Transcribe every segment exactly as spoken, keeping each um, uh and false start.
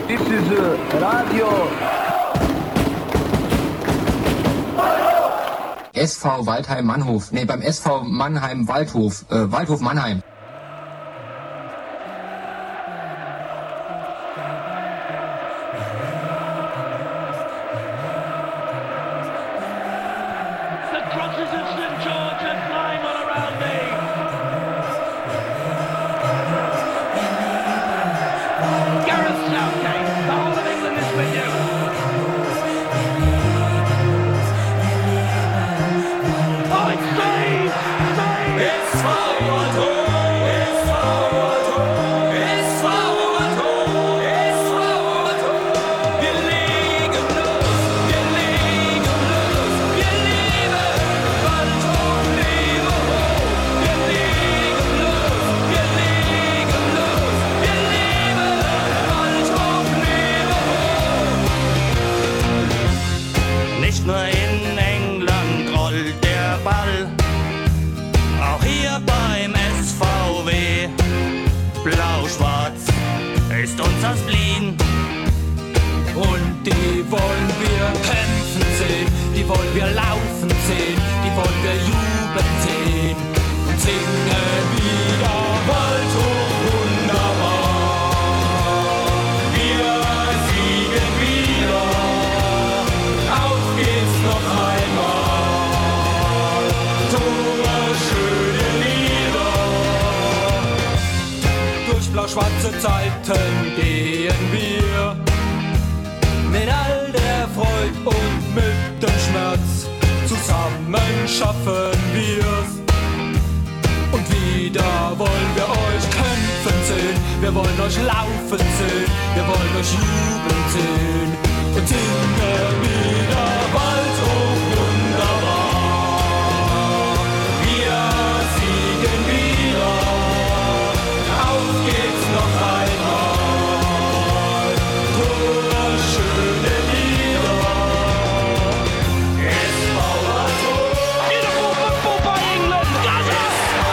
This is uh, Radio. S V Waldheim Mannhof. Nee, beim S V Mannheim Waldhof. Äh, Waldhof Mannheim. Schwarze Zeiten gehen wir mit all der Freude und mit dem Schmerz. Zusammen schaffen wir's. Und wieder wollen wir euch kämpfen sehen. Wir wollen euch laufen sehen. Wir wollen euch jubeln sehen. Und singen wieder Waldhof wunderbar. Wir siegen wieder. Auf geht's noch einmal. Tor, schöne Lieder. S V Waldhof. Beautiful football by England. Does it?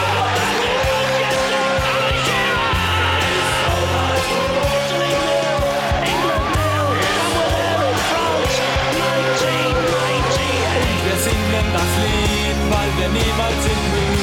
England now. Somewhere in France. nineteen ninety-eight. Und wir singen das Lied, weil wir niemals in Mühe.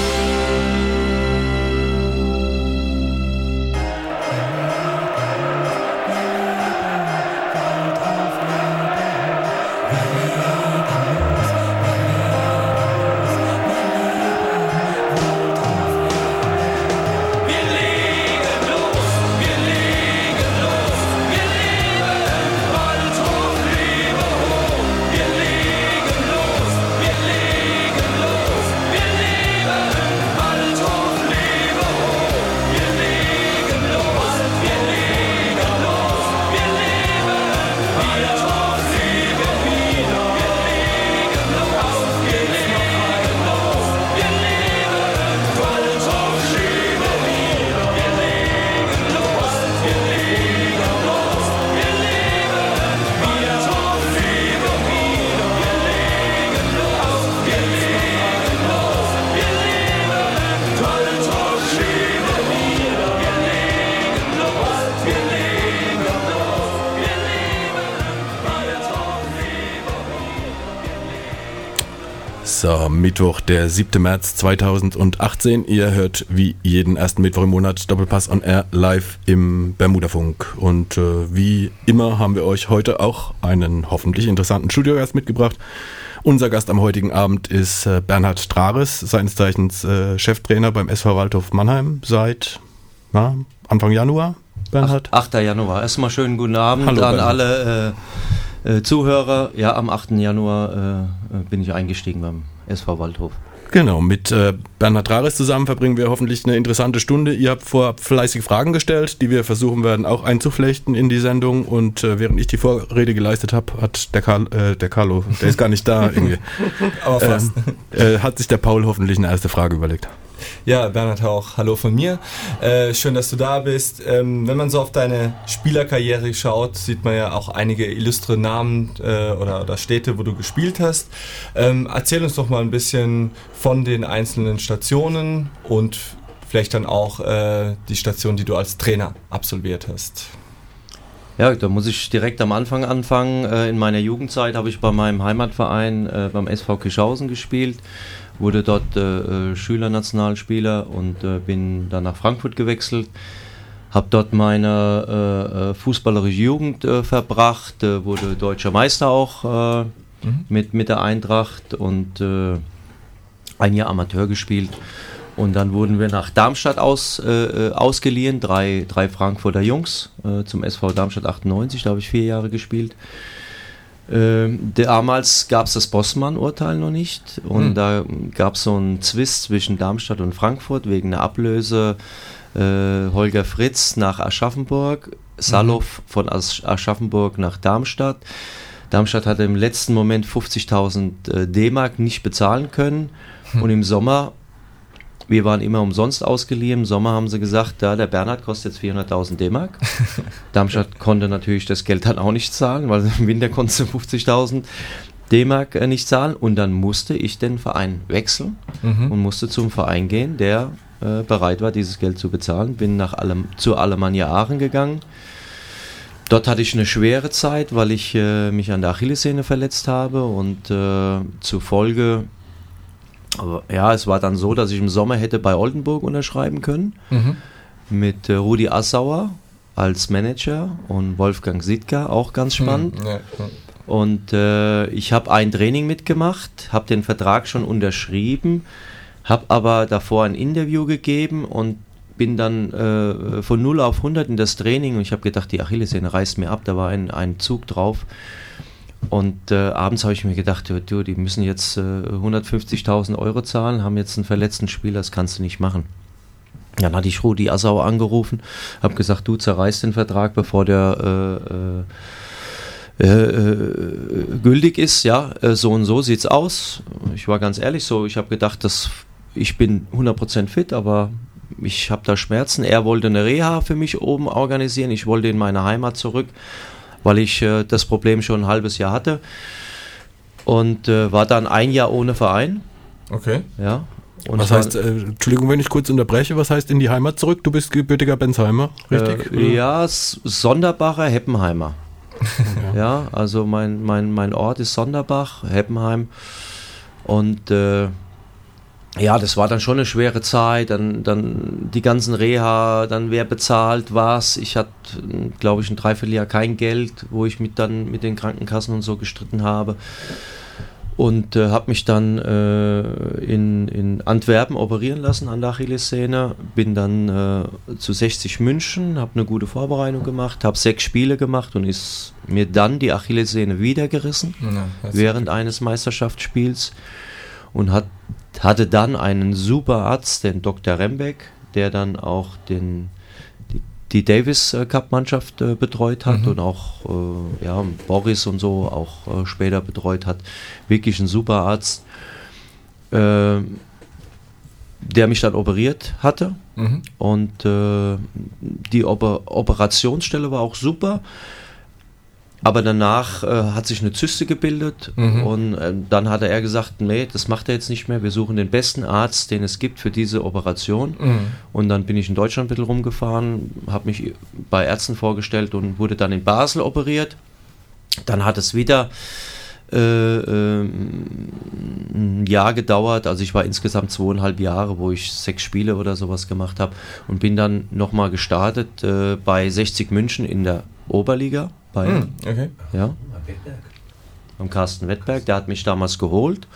So, Mittwoch, der siebte März zweitausendachtzehn. Ihr hört wie jeden ersten Mittwoch im Monat Doppelpass on Air live im Bermudafunk. Und äh, wie immer haben wir euch heute auch einen hoffentlich interessanten Studiogast mitgebracht. Unser Gast am heutigen Abend ist äh, Bernhard Trares, seines Zeichens äh, Cheftrainer beim S V Waldhof Mannheim seit na, Anfang Januar. Bernhard? achter Januar. Erstmal schönen guten Abend Hallo, an Bernhard. alle äh, äh, Zuhörer. Ja, am achten Januar äh, bin ich eingestiegen beim S V Waldhof. Genau, mit äh, Bernhard Trares zusammen verbringen wir hoffentlich eine interessante Stunde. Ihr habt vorab fleißig Fragen gestellt, die wir versuchen werden auch einzuflechten in die Sendung. Und äh, während ich die Vorrede geleistet habe, hat der, Karl, äh, der Carlo, der ist gar nicht da irgendwie, aber fast. Äh, äh, hat sich der Paul hoffentlich eine erste Frage überlegt. Ja, Bernhard auch. Hallo von mir. Äh, schön, dass du da bist. Ähm, wenn man so auf deine Spielerkarriere schaut, sieht man ja auch einige illustre Namen äh, oder, oder Städte, wo du gespielt hast. Ähm, erzähl uns doch mal ein bisschen von den einzelnen Stationen und vielleicht dann auch äh, die Station, die du als Trainer absolviert hast. Ja, da muss ich direkt am Anfang anfangen. In meiner Jugendzeit habe ich bei meinem Heimatverein äh, beim S V Kirchhausen gespielt, wurde dort äh, Schülernationalspieler und äh, bin dann nach Frankfurt gewechselt. Habe dort meine äh, fußballerische Jugend äh, verbracht, äh, wurde deutscher Meister auch äh, mhm. mit, mit der Eintracht und äh, ein Jahr Amateur gespielt. Und dann wurden wir nach Darmstadt aus, äh, ausgeliehen, drei, drei Frankfurter Jungs äh, zum S V Darmstadt achtundneunzig, da habe ich vier Jahre gespielt. Äh, damals gab es das Bossmann-Urteil noch nicht und hm. da gab es so einen Zwist zwischen Darmstadt und Frankfurt wegen der Ablöse. Äh, Holger Fritz nach Aschaffenburg, Salow hm. von Asch- Aschaffenburg nach Darmstadt. Darmstadt hatte im letzten Moment fünfzigtausend äh, D-Mark nicht bezahlen können hm. und im Sommer, wir waren immer umsonst ausgeliehen. Im Sommer haben sie gesagt, da der Bernhard kostet jetzt vierhunderttausend D-Mark. Darmstadt konnte natürlich das Geld dann auch nicht zahlen, weil im Winter konnte sie fünfzigtausend D-Mark äh, nicht zahlen. Und dann musste ich den Verein wechseln mhm. und musste zum Verein gehen, der äh, bereit war, dieses Geld zu bezahlen. Bin nach allem, zur Alemannia Aachen gegangen. Dort hatte ich eine schwere Zeit, weil ich äh, mich an der Achillessehne verletzt habe und äh, zufolge Aber ja, es war dann so, dass ich im Sommer hätte bei Oldenburg unterschreiben können, mhm. mit äh, Rudi Assauer als Manager und Wolfgang Sitka, auch ganz spannend. Mhm. Ja, ja. Und äh, ich habe ein Training mitgemacht, habe den Vertrag schon unterschrieben, habe aber davor ein Interview gegeben und bin dann äh, von null auf hundert in das Training und ich habe gedacht, die Achillessehne reißt mir ab, da war ein, ein Zug drauf. Und äh, abends habe ich mir gedacht, du, die müssen jetzt äh, hundertfünfzigtausend Euro zahlen, haben jetzt einen verletzten Spieler, das kannst du nicht machen. Dann hatte ich Rudi Assauer angerufen, habe gesagt, du zerreißt den Vertrag, bevor der äh, äh, äh, gültig ist, ja, äh, so und so sieht's aus. Ich war ganz ehrlich so, ich habe gedacht, dass ich bin hundert Prozent fit, aber ich habe da Schmerzen. Er wollte eine Reha für mich oben organisieren, ich wollte in meine Heimat zurück, weil ich äh, das Problem schon ein halbes Jahr hatte und äh, war dann ein Jahr ohne Verein. Okay. Ja. Und was heißt, äh, Entschuldigung, wenn ich kurz unterbreche, was heißt in die Heimat zurück? Du bist gebürtiger Bensheimer, richtig? Äh, ja, Sonderbacher, Heppenheimer. Okay. Ja, also mein, mein, mein Ort ist Sonderbach, Heppenheim und äh, ja, das war dann schon eine schwere Zeit, dann, dann die ganzen Reha, dann wer bezahlt was. Ich hatte, glaube ich, ein Dreivierteljahr kein Geld, wo ich mit dann mit den Krankenkassen und so gestritten habe. Und äh, habe mich dann äh, in, in Antwerpen operieren lassen an der Achillessehne. Bin dann äh, zu sechzig München, habe eine gute Vorbereitung gemacht, habe sechs Spiele gemacht und ist mir dann die Achillessehne wieder gerissen ja, während eines Meisterschaftsspiels und hat hatte dann einen super Arzt, den Doktor Rembeck, der dann auch den, die, die Davis Cup Mannschaft äh, betreut hat mhm. und auch äh, ja, Boris und so auch äh, später betreut hat. Wirklich ein super Arzt, äh, der mich dann operiert hatte mhm. und äh, die Oper- Operationsstelle war auch super. Aber danach äh, hat sich eine Zyste gebildet mhm. und äh, dann hat er gesagt, nee, das macht er jetzt nicht mehr, wir suchen den besten Arzt, den es gibt für diese Operation. Mhm. Und dann bin ich in Deutschland ein bisschen rumgefahren, habe mich bei Ärzten vorgestellt und wurde dann in Basel operiert. Dann hat es wieder äh, äh, ein Jahr gedauert, also ich war insgesamt zweieinhalb Jahre, wo ich sechs Spiele oder sowas gemacht habe und bin dann nochmal gestartet äh, bei sechzig München in der Oberliga. Bei, mm, okay. Ja, beim Carsten Wettberg, der hat mich damals geholt.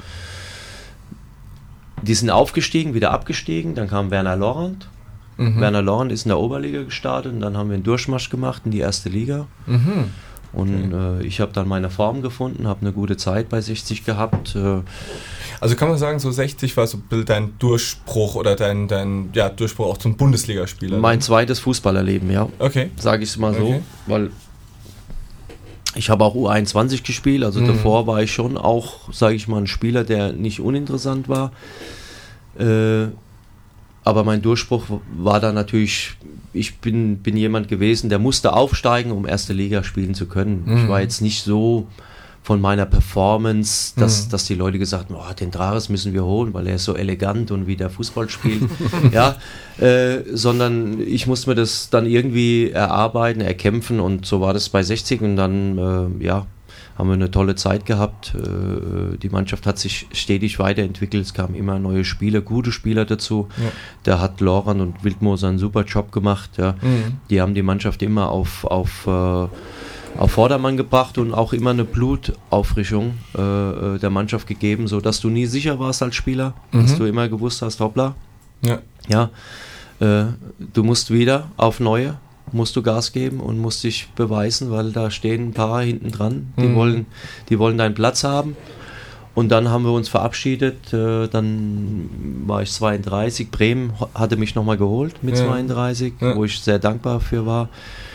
Die sind aufgestiegen, wieder abgestiegen, dann kam Werner Lorand. Mhm. Werner Lorand ist in der Oberliga gestartet und dann haben wir einen Durchmarsch gemacht in die erste Liga. Mhm. Und okay. äh, ich habe dann meine Form gefunden, habe eine gute Zeit bei sechzig gehabt. Äh, also kann man sagen, so sechzig war so dein Durchbruch oder dein, dein ja, Durchbruch auch zum Bundesligaspieler? Mein zweites Fußballerleben, ja. Okay. Sage ich es mal so, okay. weil ich habe auch U einundzwanzig gespielt, also mhm. davor war ich schon auch, sage ich mal, ein Spieler, der nicht uninteressant war. Äh, aber mein Durchbruch war dann natürlich, ich bin, bin jemand gewesen, der musste aufsteigen, um erste Liga spielen zu können. Mhm. Ich war jetzt nicht so von meiner Performance, dass, Mhm. dass die Leute gesagt haben, oh, den Drares müssen wir holen, weil er ist so elegant und wie der Fußball spielt. ja, äh, sondern ich musste mir das dann irgendwie erarbeiten, erkämpfen und so war das bei sechzig und dann, äh, ja, haben wir eine tolle Zeit gehabt. Äh, die Mannschaft hat sich stetig weiterentwickelt, es kamen immer neue Spieler, gute Spieler dazu. Ja. Da hat Loran und Wildmoser einen super Job gemacht. Ja. Mhm. Die haben die Mannschaft immer auf, auf, äh, auf Vordermann gebracht und auch immer eine Blutauffrischung äh, der Mannschaft gegeben, sodass du nie sicher warst als Spieler, Mhm. dass du immer gewusst hast, hoppla, Ja. ja, äh, du musst wieder auf Neue, musst du Gas geben und musst dich beweisen, weil da stehen ein paar hinten dran, die, Mhm. wollen, die wollen deinen Platz haben. Und dann haben wir uns verabschiedet, äh, dann war ich zweiunddreißig, Bremen ho- hatte mich nochmal geholt mit Ja. zweiunddreißig, Ja. wo ich sehr dankbar für war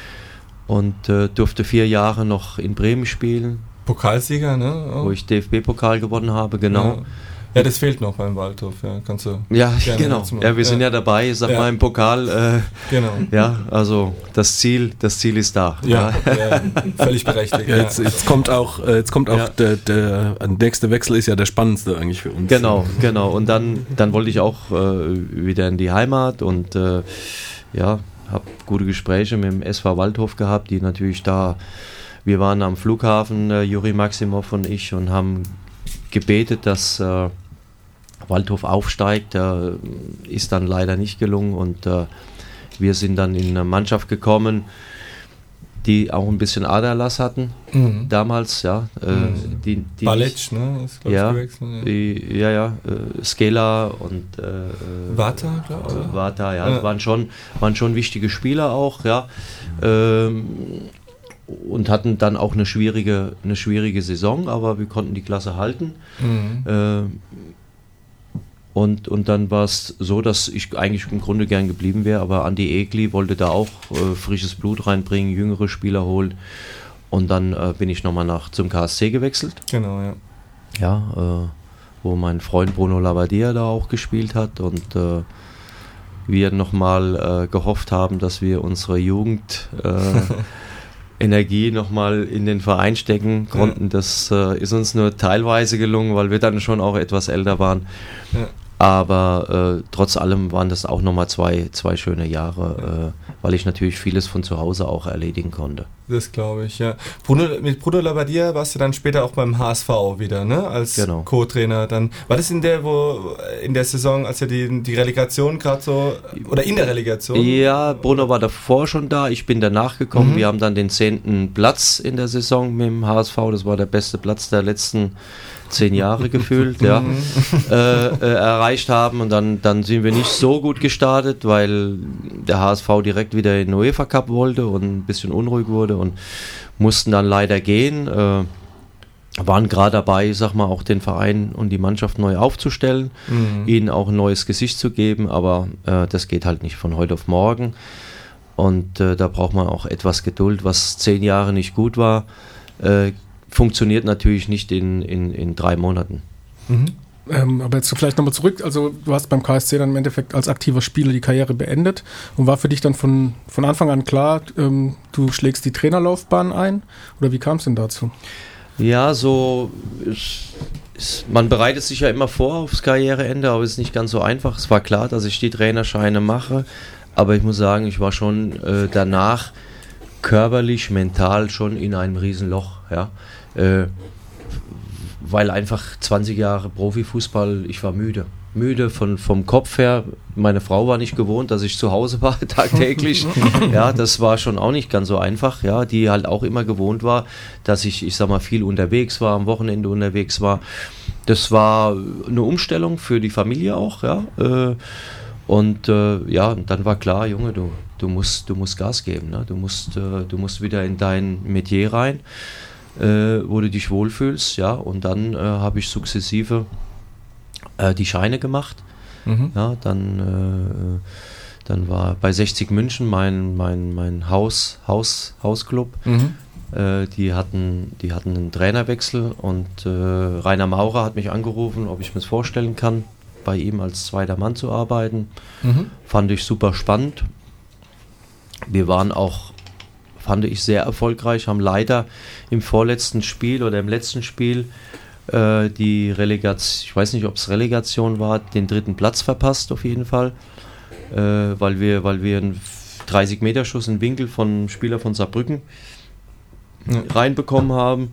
und äh, durfte vier Jahre noch in Bremen spielen, Pokalsieger, ne? Oh. wo ich D F B-Pokal gewonnen habe, genau. Ja. Ja, das fehlt noch beim Waldhof, ja, kannst du. Ja, Gerne genau. jetzt mal. Ja, wir sind Ja. ja dabei, ich sag Ja. mal im Pokal, äh, Genau. ja, also das Ziel, das Ziel ist da. Ja, ja, völlig berechtigt. Ja, jetzt, jetzt kommt auch, äh, jetzt kommt auch Ja. der, der nächste Wechsel ist ja der spannendste eigentlich für uns. Genau, genau. Und dann, dann wollte ich auch äh, wieder in die Heimat und äh, ja, habe gute Gespräche mit dem S V Waldhof gehabt, die natürlich da, wir waren am Flughafen, äh, Juri Maximov und ich, und haben gebetet, dass äh, Waldhof aufsteigt. Äh, ist dann leider nicht gelungen und äh, wir sind dann in eine Mannschaft gekommen, die auch ein bisschen Aderlass hatten Mhm. damals, ja. Äh, Mhm. die, die Balic, ne? Ist, glaub ich, Ja, gewechselt, ja. Die, ja, ja, äh, Skela und äh, Vata, glaube ich. äh, Vata, ja, Ja. das waren schon, waren schon wichtige Spieler auch, ja. Ähm, und hatten dann auch eine schwierige, eine schwierige Saison, aber wir konnten die Klasse halten. Mhm. Ähm, und, und dann war es so, dass ich eigentlich im Grunde gern geblieben wäre, aber Andi Egli wollte da auch äh, frisches Blut reinbringen, jüngere Spieler holen. Und dann äh, bin ich nochmal nach zum K S C gewechselt. Genau, ja. Ja, äh, wo mein Freund Bruno Labbadia da auch gespielt hat und äh, wir nochmal äh, gehofft haben, dass wir unsere Jugend äh, Energie nochmal in den Verein stecken konnten. Das äh, ist uns nur teilweise gelungen, weil wir dann schon auch etwas älter waren. Ja. Aber äh, trotz allem waren das auch nochmal zwei, zwei schöne Jahre, äh, weil ich natürlich vieles von zu Hause auch erledigen konnte. Das glaube ich, ja. Bruno, mit Bruno Labbadia warst du dann später auch beim H S V wieder, ne? Als Genau. Co-Trainer. Dann war das in der, wo in der Saison, als ja die, die Relegation gerade so, oder in der Relegation? Ja, Bruno war davor schon da, ich bin danach gekommen. Mhm. Wir haben dann den zehnten Platz in der Saison mit dem H S V. Das war der beste Platz der letzten zehn Jahre gefühlt, ja, äh, äh, erreicht haben. Und dann, dann sind wir nicht so gut gestartet, weil der H S V direkt wieder in den UEFA Cup wollte und ein bisschen unruhig wurde und mussten dann leider gehen. Äh, waren gerade dabei, sag mal, auch den Verein und die Mannschaft neu aufzustellen, Mhm. ihnen auch ein neues Gesicht zu geben, aber äh, das geht halt nicht von heute auf morgen. Und äh, da braucht man auch etwas Geduld, was zehn Jahre nicht gut war. Äh, funktioniert natürlich nicht in, in, in drei Monaten. Mhm. Ähm, aber jetzt vielleicht nochmal zurück, also du hast beim K S C dann im Endeffekt als aktiver Spieler die Karriere beendet und war für dich dann von, von Anfang an klar, ähm, du schlägst die Trainerlaufbahn ein oder wie kam es denn dazu? Ja, so ist, ist, man bereitet sich ja immer vor aufs Karriereende, aber es ist nicht ganz so einfach. Es war klar, dass ich die Trainerscheine mache, aber ich muss sagen, ich war schon äh, danach körperlich, mental schon in einem Riesenloch, ja. Äh, weil einfach zwanzig Jahre Profifußball, ich war müde. Müde von, vom Kopf her. Meine Frau war nicht gewohnt, dass ich zu Hause war, tagtäglich. Ja, das war schon auch nicht ganz so einfach. Ja, die halt auch immer gewohnt war, dass ich, ich sag mal, viel unterwegs war, am Wochenende unterwegs war. Das war eine Umstellung für die Familie auch, ja. Äh, und äh, ja, dann war klar, Junge, du, du musst, du musst Gas geben, ne? Du musst, äh, du musst wieder in dein Metier rein. Äh, wo du dich wohlfühlst, ja, und dann äh, habe ich sukzessive äh, die Scheine gemacht, Mhm. ja, dann, äh, dann war bei sechzig München mein, mein, mein Haus, Haus, Hausclub, Mhm. äh, die hatten, die hatten einen Trainerwechsel und äh, Rainer Maurer hat mich angerufen, ob ich mir das vorstellen kann, bei ihm als zweiter Mann zu arbeiten, Mhm. fand ich super spannend. Wir waren auch fand ich sehr erfolgreich, haben leider im vorletzten Spiel oder im letzten Spiel äh, die Relegation, ich weiß nicht, ob es Relegation war, den dritten Platz verpasst auf jeden Fall, äh, weil wir, weil wir einen dreißig Meter Schuss in Winkel von einem Spieler von Saarbrücken ja. reinbekommen haben.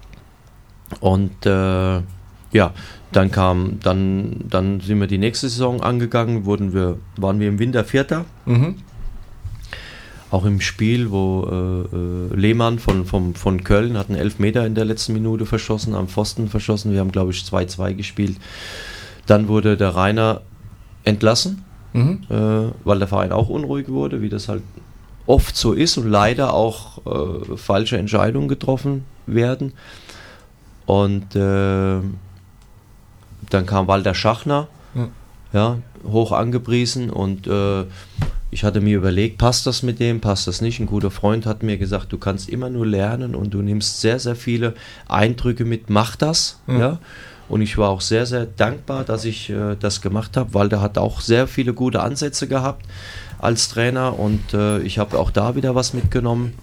Und äh, ja, dann kam, dann, dann sind wir die nächste Saison angegangen, wurden wir, waren wir im Winter Vierter. Mhm. Auch im Spiel, wo äh, äh, Lehmann von, von, von Köln hat einen Elfmeter in der letzten Minute verschossen, am Pfosten verschossen. Wir haben, glaube ich, zwei zwei gespielt. Dann wurde der Rainer entlassen, mhm. äh, weil der Verein auch unruhig wurde, wie das halt oft so ist und leider auch äh, falsche Entscheidungen getroffen werden. Und äh, dann kam Walter Schachner, ja, ja hoch angepriesen, und äh, ich hatte mir überlegt, passt das mit dem, passt das nicht? Ein guter Freund hat mir gesagt, du kannst immer nur lernen und du nimmst sehr, sehr viele Eindrücke mit, mach das. Ja. Ja? Und ich war auch sehr, sehr dankbar, dass ich äh, das gemacht habe, weil der hat auch sehr viele gute Ansätze gehabt als Trainer, und äh, ich habe auch da wieder was mitgenommen,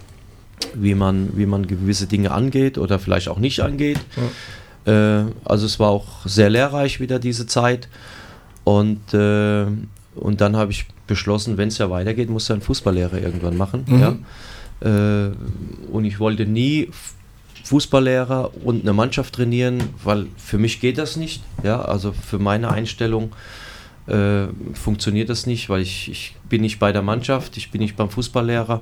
wie man, wie man gewisse Dinge angeht oder vielleicht auch nicht angeht. Ja. Äh, also es war auch sehr lehrreich wieder diese Zeit, und, äh, und dann habe ich beschlossen, wenn es ja weitergeht, muss er einen Fußballlehrer irgendwann machen. Mhm. Ja? Äh, und ich wollte nie Fußballlehrer und eine Mannschaft trainieren, weil für mich geht das nicht. Ja? Also für meine Einstellung äh, funktioniert das nicht, weil ich, ich bin nicht bei der Mannschaft, ich bin nicht beim Fußballlehrer.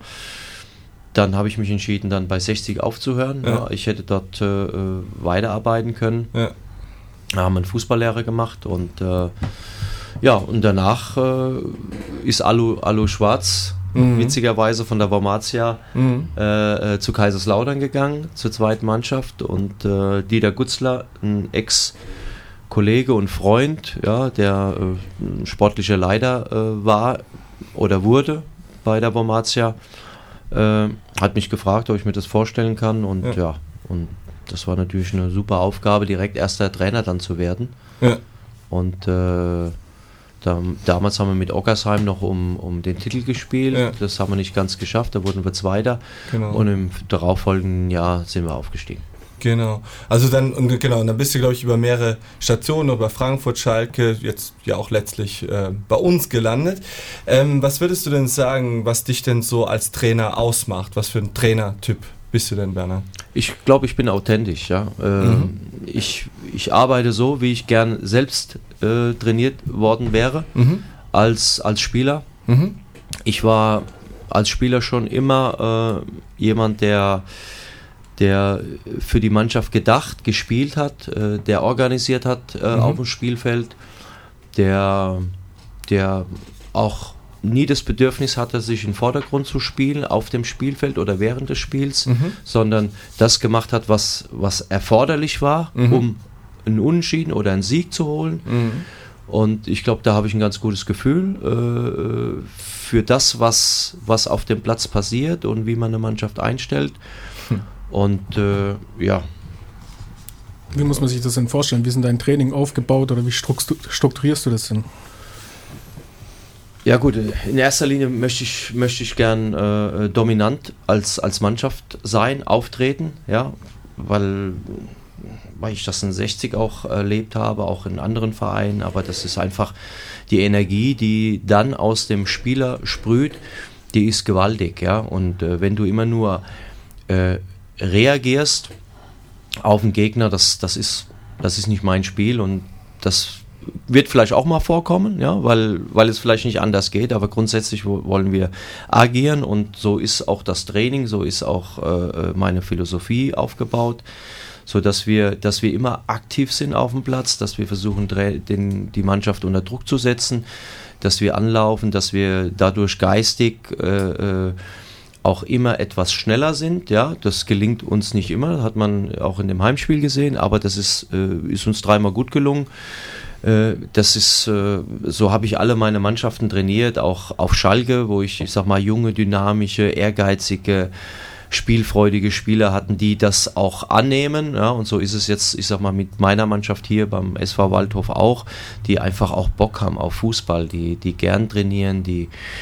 Dann habe ich mich entschieden, dann bei sechzig aufzuhören. Ja. Ja, ich hätte dort äh, weiterarbeiten können. Ja. Da haben wir einen Fußballlehrer gemacht, und äh, ja, und danach äh, ist Alu, Alu Schwarz mhm. witzigerweise von der Wormatia mhm. äh, zu Kaiserslautern gegangen, zur zweiten Mannschaft, und äh, Dieter Gutzler, ein Ex-Kollege und Freund, ja, der äh, ein sportlicher Leiter äh, war oder wurde bei der Wormatia, äh, hat mich gefragt, ob ich mir das vorstellen kann, und ja, ja und das war natürlich eine super Aufgabe, direkt erster Trainer dann zu werden. Ja. Und äh, da, damals haben wir mit Ockersheim noch um, um den Titel gespielt. Ja. Das haben wir nicht ganz geschafft, da wurden wir Zweiter. Genau. Und im darauffolgenden Jahr sind wir aufgestiegen. Genau. Also dann, und genau, und dann bist du, glaube ich, über mehrere Stationen, über Frankfurt, Schalke, jetzt ja auch letztlich äh, bei uns gelandet. Ähm, was würdest du denn sagen, was dich denn so als Trainer ausmacht? Was für ein Trainertyp bist du denn, Bernhard? Ich glaube, ich bin authentisch, ja. Ähm, mhm. ich, ich arbeite so, wie ich gern selbst äh, trainiert worden wäre, mhm. als, als Spieler. Mhm. Ich war als Spieler schon immer äh, jemand, der, der für die Mannschaft gedacht, gespielt hat, äh, der organisiert hat äh, mhm. auf dem Spielfeld, der, der auch nie das Bedürfnis hatte, sich in den Vordergrund zu spielen auf dem Spielfeld oder während des Spiels, mhm. sondern das gemacht hat, was, was erforderlich war, mhm. um einen Unentschieden oder einen Sieg zu holen. Mhm. Und ich glaube, da habe ich ein ganz gutes Gefühl äh, für das, was, was auf dem Platz passiert und wie man eine Mannschaft einstellt. Hm. Und äh, ja. Wie muss man sich das denn vorstellen? Wie ist denn dein Training aufgebaut oder wie strukturierst du das denn? Ja gut, in erster Linie möchte ich, möchte ich gern äh, dominant als, als Mannschaft sein, auftreten, ja, weil, weil ich das in sechzig auch erlebt habe, auch in anderen Vereinen, aber das ist einfach die Energie, die dann aus dem Spieler sprüht, die ist gewaltig, ja, und äh, wenn du immer nur äh, reagierst auf den Gegner, das, das ist, das ist nicht mein Spiel, und das wird vielleicht auch mal vorkommen, ja, weil, weil es vielleicht nicht anders geht, aber grundsätzlich wollen wir agieren, und so ist auch das Training, so ist auch äh, meine Philosophie aufgebaut, so dass wir, dass wir immer aktiv sind auf dem Platz, dass wir versuchen, den, die Mannschaft unter Druck zu setzen, dass wir anlaufen, dass wir dadurch geistig äh, äh, auch immer etwas schneller sind, ja, das gelingt uns nicht immer, das hat man auch in dem Heimspiel gesehen, aber das ist, äh, ist uns dreimal gut gelungen. Das ist, so habe ich alle meine Mannschaften trainiert, auch auf Schalke, wo ich, ich sag mal, junge, dynamische, ehrgeizige, spielfreudige Spieler hatten, die das auch annehmen, ja, und so ist es jetzt, ich sag mal, mit meiner Mannschaft hier beim S V Waldhof auch, die einfach auch Bock haben auf Fußball, die, die gern trainieren, die,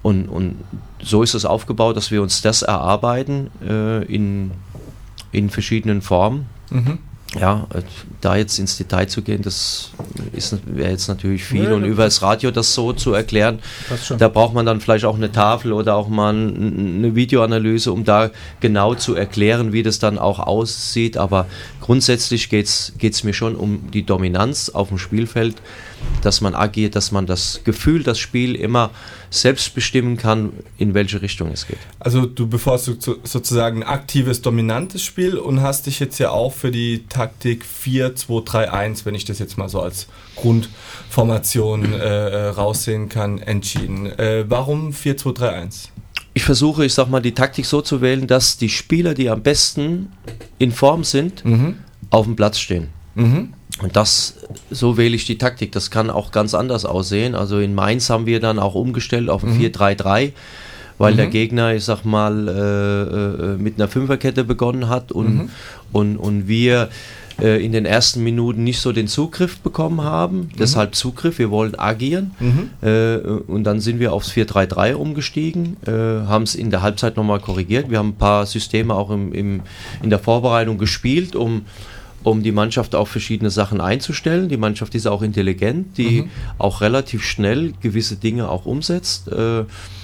Und, und so ist es aufgebaut, dass wir uns das erarbeiten äh, in, in verschiedenen Formen. Mhm. Ja, da jetzt ins Detail zu gehen, das wäre jetzt natürlich viel. Ja, und über das Radio das so zu erklären, da braucht man dann vielleicht auch eine Tafel oder auch mal eine Videoanalyse, um da genau zu erklären, wie das dann auch aussieht. Aber grundsätzlich geht es mir schon um die Dominanz auf dem Spielfeld, dass man agiert, dass man das Gefühl, das Spiel immer selbst bestimmen kann, in welche Richtung es geht. Also du bevorzugst sozusagen ein aktives, dominantes Spiel und hast dich jetzt ja auch für die Taktik vier zwei drei eins, wenn ich das jetzt mal so als Grundformation äh, raussehen kann, entschieden. Äh, warum vier zwei drei eins? Ich versuche, ich sag mal, die Taktik so zu wählen, dass die Spieler, die am besten in Form sind, mhm. auf dem Platz stehen. Mhm. Und das, so wähle ich die Taktik. Das kann auch ganz anders aussehen. Also in Mainz haben wir dann auch umgestellt auf ein mhm. vier drei drei, weil mhm. der Gegner, ich sag mal, äh, äh, mit einer Fünferkette begonnen hat und, mhm. und, und wir äh, in den ersten Minuten nicht so den Zugriff bekommen haben. Mhm. Deshalb Zugriff, wir wollen agieren. Mhm. Äh, und dann sind wir aufs vier drei drei umgestiegen, äh, haben es in der Halbzeit nochmal korrigiert. Wir haben ein paar Systeme auch im, im, in der Vorbereitung gespielt, um um die Mannschaft auf verschiedene Sachen einzustellen. Die Mannschaft ist auch intelligent, die mhm. auch relativ schnell gewisse Dinge auch umsetzt. Äh,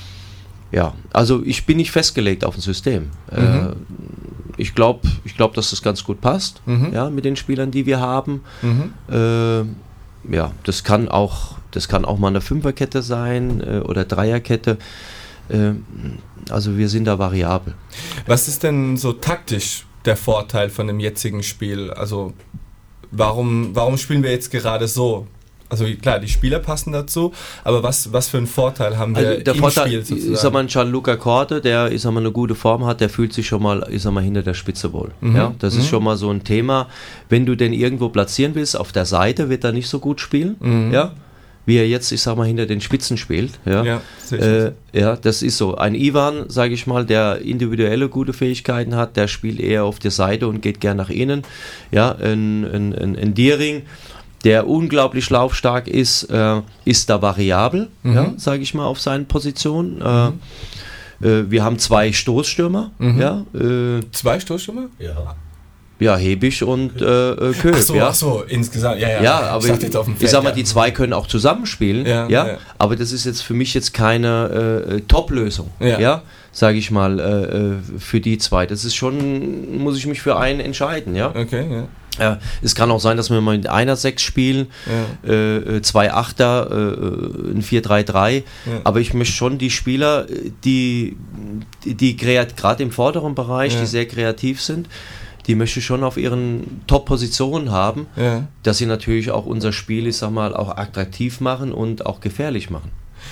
ja, also ich bin nicht festgelegt auf ein System. Mhm. Äh, ich glaube, ich glaub, dass das ganz gut passt, mhm. ja, mit den Spielern, die wir haben. Mhm. Äh, ja, das kann auch, das kann auch mal eine Fünferkette sein äh, oder Dreierkette. Äh, also wir sind da variabel. Was ist denn so taktisch der Vorteil von dem jetzigen Spiel? Also warum, warum spielen wir jetzt gerade so? Also klar, die Spieler passen dazu, aber was, was für einen Vorteil haben wir also der im Vorteil, Spiel sozusagen? Ich sag mal, Gianluca Corte, der ich sag mal, eine gute Form hat, der fühlt sich schon mal, ich sag mal, hinter der Spitze wohl. Mhm. Ja, das mhm. ist schon mal so ein Thema. Wenn du den irgendwo platzieren willst, auf der Seite wird er nicht so gut spielen. Mhm. Ja, wie er jetzt, ich sag mal, hinter den Spitzen spielt. Ja, ja, äh, ja, das ist so. Ein Ivan, sage ich mal, der individuelle gute Fähigkeiten hat, der spielt eher auf der Seite und geht gern nach innen. Ja, ein, ein, ein, ein Diering, der unglaublich laufstark ist, äh, ist da variabel, mhm. ja, sage ich mal, auf seinen Positionen. Mhm. Äh, äh, wir haben zwei Stoßstürmer. Mhm. Ja, äh, zwei Stoßstürmer? Ja. Ja, Hebisch und äh, Köp. Ach so, ja. ach so, insgesamt, ja, ja. Ja, aber ich, ich, auf dem Feld, ich sag mal, ja. die zwei können auch zusammenspielen, ja, ja, ja. aber das ist jetzt für mich jetzt keine äh, Top-Lösung, ja, ja sage ich mal, äh, für die zwei. Das ist schon, muss ich mich für einen entscheiden, ja. Okay, ja. Ja, es kann auch sein, dass wir mal mit einer sechs spielen, ja. äh, zwei Achter, äh, ein vier drei drei, ja. aber ich möchte schon die Spieler, die, die, die gerade im vorderen Bereich, ja. die sehr kreativ sind, die möchte ich schon auf ihren Top-Positionen haben, ja. dass sie natürlich auch unser Spiel, ich sag mal, auch attraktiv machen und auch gefährlich machen.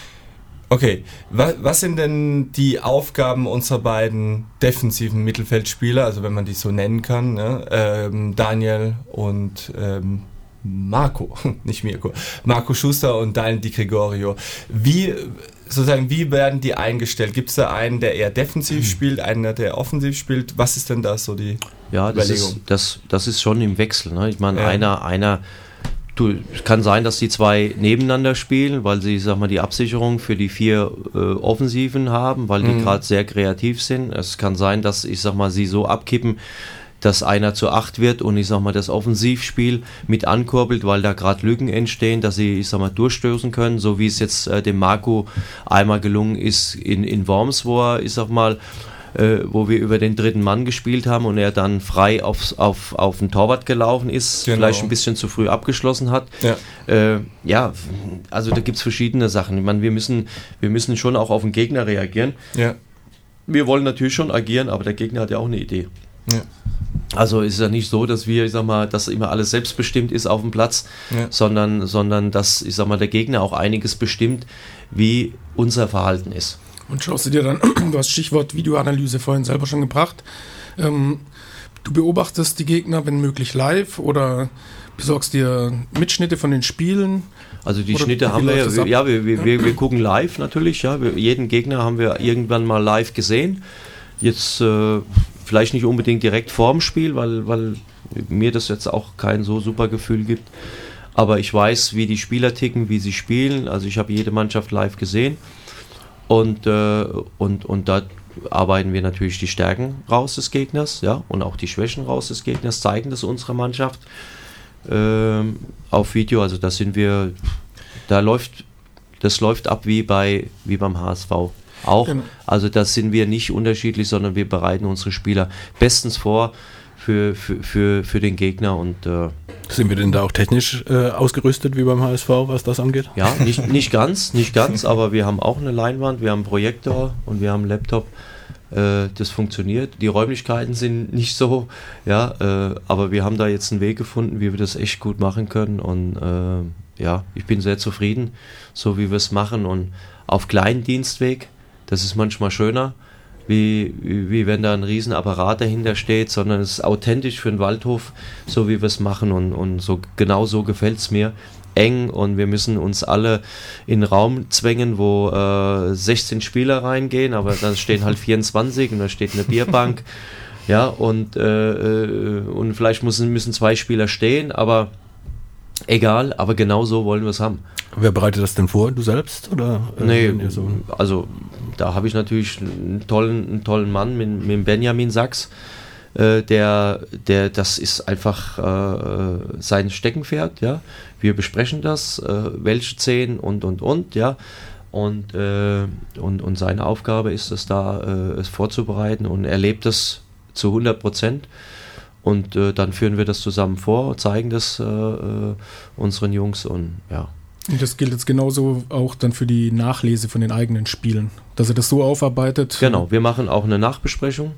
Okay, was, was sind denn die Aufgaben unserer beiden defensiven Mittelfeldspieler, also wenn man die so nennen kann, ne? ähm, Daniel und ähm, Marco, nicht Mirko, Marco Schuster und Daniel Di Gregorio. Wie, sozusagen, wie werden die eingestellt? Gibt es da einen, der eher defensiv mhm. spielt, einen, der offensiv spielt? Was ist denn da so die ja, das Überlegung? Ist, das, das ist schon im Wechsel. Ne? Ich meine, ja. einer, einer du, es kann sein, dass die zwei nebeneinander spielen, weil sie, sag mal, die Absicherung für die vier äh, Offensiven haben, weil die mhm. gerade sehr kreativ sind. Es kann sein, dass, ich sag mal, sie so abkippen, dass einer zu acht wird und ich sag mal das Offensivspiel mit ankurbelt, weil da gerade Lücken entstehen, dass sie, ich sag mal, durchstößen können, so wie es jetzt äh, dem Marco einmal gelungen ist in, in Worms, wo er, ich sag mal, äh, wo wir über den dritten Mann gespielt haben und er dann frei aufs, auf, auf den Torwart gelaufen ist, genau. vielleicht ein bisschen zu früh abgeschlossen hat. Ja, äh, ja also da gibt es verschiedene Sachen. Ich meine, wir müssen, wir müssen schon auch auf den Gegner reagieren. Ja. Wir wollen natürlich schon agieren, aber der Gegner hat ja auch eine Idee. Ja. Also ist es ja nicht so, dass wir, ich sag mal, dass immer alles selbstbestimmt ist auf dem Platz, ja. sondern, sondern dass, ich sag mal, der Gegner auch einiges bestimmt, wie unser Verhalten ist. Und schaust du dir dann, du hast Stichwort Videoanalyse vorhin selber schon gebracht, ähm, du beobachtest die Gegner, wenn möglich, live oder besorgst dir Mitschnitte von den Spielen? Also die Schnitte haben wir, ja, wir, wir, wir, wir gucken live natürlich, ja, wir, jeden Gegner haben wir irgendwann mal live gesehen. Jetzt äh, vielleicht nicht unbedingt direkt vorm Spiel, weil, weil mir das jetzt auch kein so super Gefühl gibt. Aber ich weiß, wie die Spieler ticken, wie sie spielen. Also ich habe jede Mannschaft live gesehen. Und, äh, und, und da arbeiten wir natürlich die Stärken raus des Gegners, ja, und auch die Schwächen raus des Gegners, zeigen das unserer Mannschaft ähm, auf Video. Also da sind wir, da läuft, das läuft ab wie bei wie beim H S V auch. Genau. Also da sind wir nicht unterschiedlich, sondern wir bereiten unsere Spieler bestens vor für, für, für, für den Gegner und äh, sind wir denn da auch technisch äh, ausgerüstet wie beim H S V, was das angeht? Ja, nicht, nicht ganz, nicht ganz, aber wir haben auch eine Leinwand, wir haben einen Projektor und wir haben einen Laptop. Äh, das funktioniert. Die Räumlichkeiten sind nicht so, ja, äh, aber wir haben da jetzt einen Weg gefunden, wie wir das echt gut machen können und äh, ja, ich bin sehr zufrieden, so wie wir es machen und auf kleinen Dienstweg, das ist manchmal schöner, Wie, wie, wie wenn da ein riesen Apparat dahinter steht, sondern es ist authentisch für den Waldhof, so wie wir es machen und, und so, genau so gefällt es mir. Eng und wir müssen uns alle in einen Raum zwängen, wo äh, sechzehn Spieler reingehen, aber dann stehen halt vierundzwanzig und da steht eine Bierbank, ja, und, äh, und vielleicht müssen, müssen zwei Spieler stehen, aber egal, aber genau so wollen wir es haben. Wer bereitet das denn vor? Du selbst? Oder, äh, nee, so also da habe ich natürlich einen tollen, einen tollen Mann mit, mit Benjamin Sachs, äh, der, der, das ist einfach äh, sein Steckenpferd, ja. Wir besprechen das, äh, welche Szenen und, und, und, ja. Und, äh, und, und seine Aufgabe ist es da, äh, es vorzubereiten und er lebt das zu hundert Prozent. Und äh, dann führen wir das zusammen vor, zeigen das äh, äh, unseren Jungs und ja. Und das gilt jetzt genauso auch dann für die Nachlese von den eigenen Spielen, dass er das so aufarbeitet. Genau, wir machen auch eine Nachbesprechung.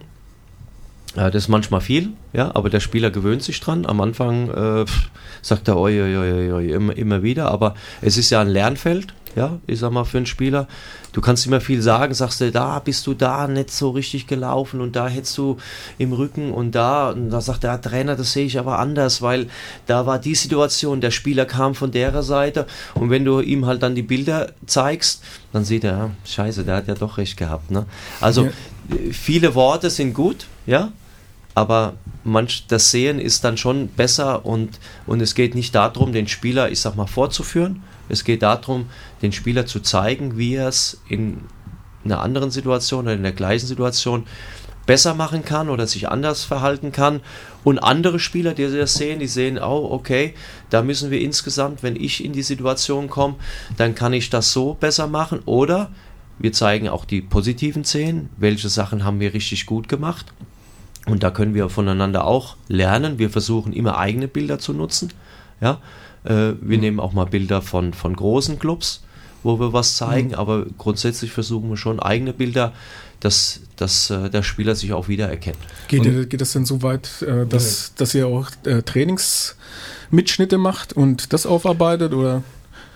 Ja, das ist manchmal viel, ja, aber der Spieler gewöhnt sich dran. Am Anfang äh, sagt er oi, oi, oi, oi, immer, immer wieder, aber es ist ja ein Lernfeld, ja, ich sag mal für einen Spieler. Du kannst immer viel sagen, sagst du, da bist du da nicht so richtig gelaufen und da hättest du im Rücken und da, und da sagt der Trainer, das sehe ich aber anders, weil da war die Situation, der Spieler kam von der Seite und wenn du ihm halt dann die Bilder zeigst, dann sieht er, ja, scheiße, der hat ja doch recht gehabt, ne? Also ja. Viele Worte sind gut, ja, aber manch, das Sehen ist dann schon besser und, und es geht nicht darum, den Spieler, ich sag mal, vorzuführen. Es geht darum, den Spieler zu zeigen, wie er es in einer anderen Situation oder in der gleichen Situation besser machen kann oder sich anders verhalten kann. Und andere Spieler, die das sehen, die sehen, oh, okay, da müssen wir insgesamt, wenn ich in die Situation komme, dann kann ich das so besser machen. Oder wir zeigen auch die positiven Szenen, welche Sachen haben wir richtig gut gemacht. Und da können wir voneinander auch lernen. Wir versuchen immer eigene Bilder zu nutzen. Ja, äh, wir mhm. nehmen auch mal Bilder von, von großen Clubs, wo wir was zeigen. Mhm. Aber grundsätzlich versuchen wir schon eigene Bilder, dass, dass äh, der Spieler sich auch wiedererkennt. Geht, ihr, geht das denn so weit, äh, dass, ja. dass ihr auch äh, Trainingsmitschnitte macht und das aufarbeitet? Oder?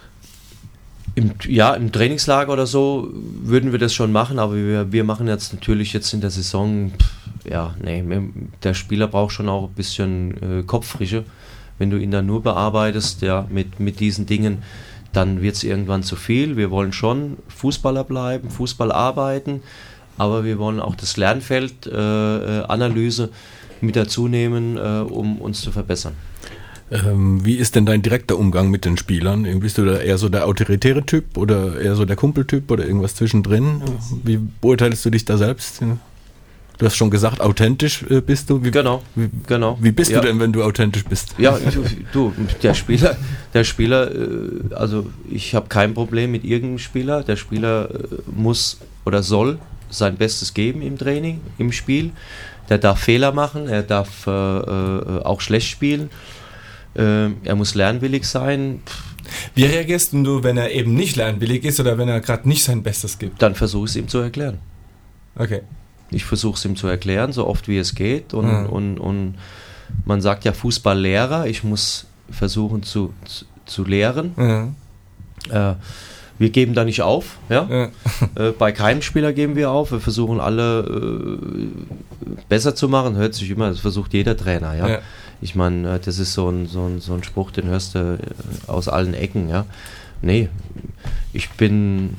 Im, ja, im Trainingslager oder so würden wir das schon machen, aber wir, wir machen jetzt natürlich jetzt in der Saison, pff, ja, nee, der Spieler braucht schon auch ein bisschen äh, Kopffrische. Wenn du ihn dann nur bearbeitest, ja, mit, mit diesen Dingen, dann wird es irgendwann zu viel. Wir wollen schon Fußballer bleiben, Fußball arbeiten, aber wir wollen auch das Lernfeld, äh, Analyse mit dazu nehmen, äh, um uns zu verbessern. Ähm, wie ist denn dein direkter Umgang mit den Spielern? Bist du da eher so der autoritäre Typ oder eher so der Kumpeltyp oder irgendwas zwischendrin? Wie beurteilst du dich da selbst? Du hast schon gesagt, authentisch äh, bist du. Wie, genau, wie, genau. Wie bist ja. du denn, wenn du authentisch bist? Ja, du, du der Spieler, der Spieler, äh, also ich habe kein Problem mit irgendeinem Spieler. Der Spieler äh, muss oder soll sein Bestes geben im Training, im Spiel. Der darf Fehler machen, er darf äh, äh, auch schlecht spielen. Äh, er muss lernwillig sein. Wie reagierst du, wenn er eben nicht lernwillig ist oder wenn er gerade nicht sein Bestes gibt? Dann versuche ich es ihm zu erklären. Okay. Ich versuche es ihm zu erklären, so oft wie es geht. Und, mhm. und, und man sagt ja Fußballlehrer, ich muss versuchen zu, zu, zu lehren. Mhm. Äh, wir geben da nicht auf. Ja? Ja. Äh, bei keinem Spieler geben wir auf. Wir versuchen alle äh, besser zu machen. Hört sich immer, das versucht jeder Trainer. Ja? Ja. Ich meine, das ist so ein, so, ein, so ein Spruch, den hörst du aus allen Ecken. Ja? Nee, ich bin...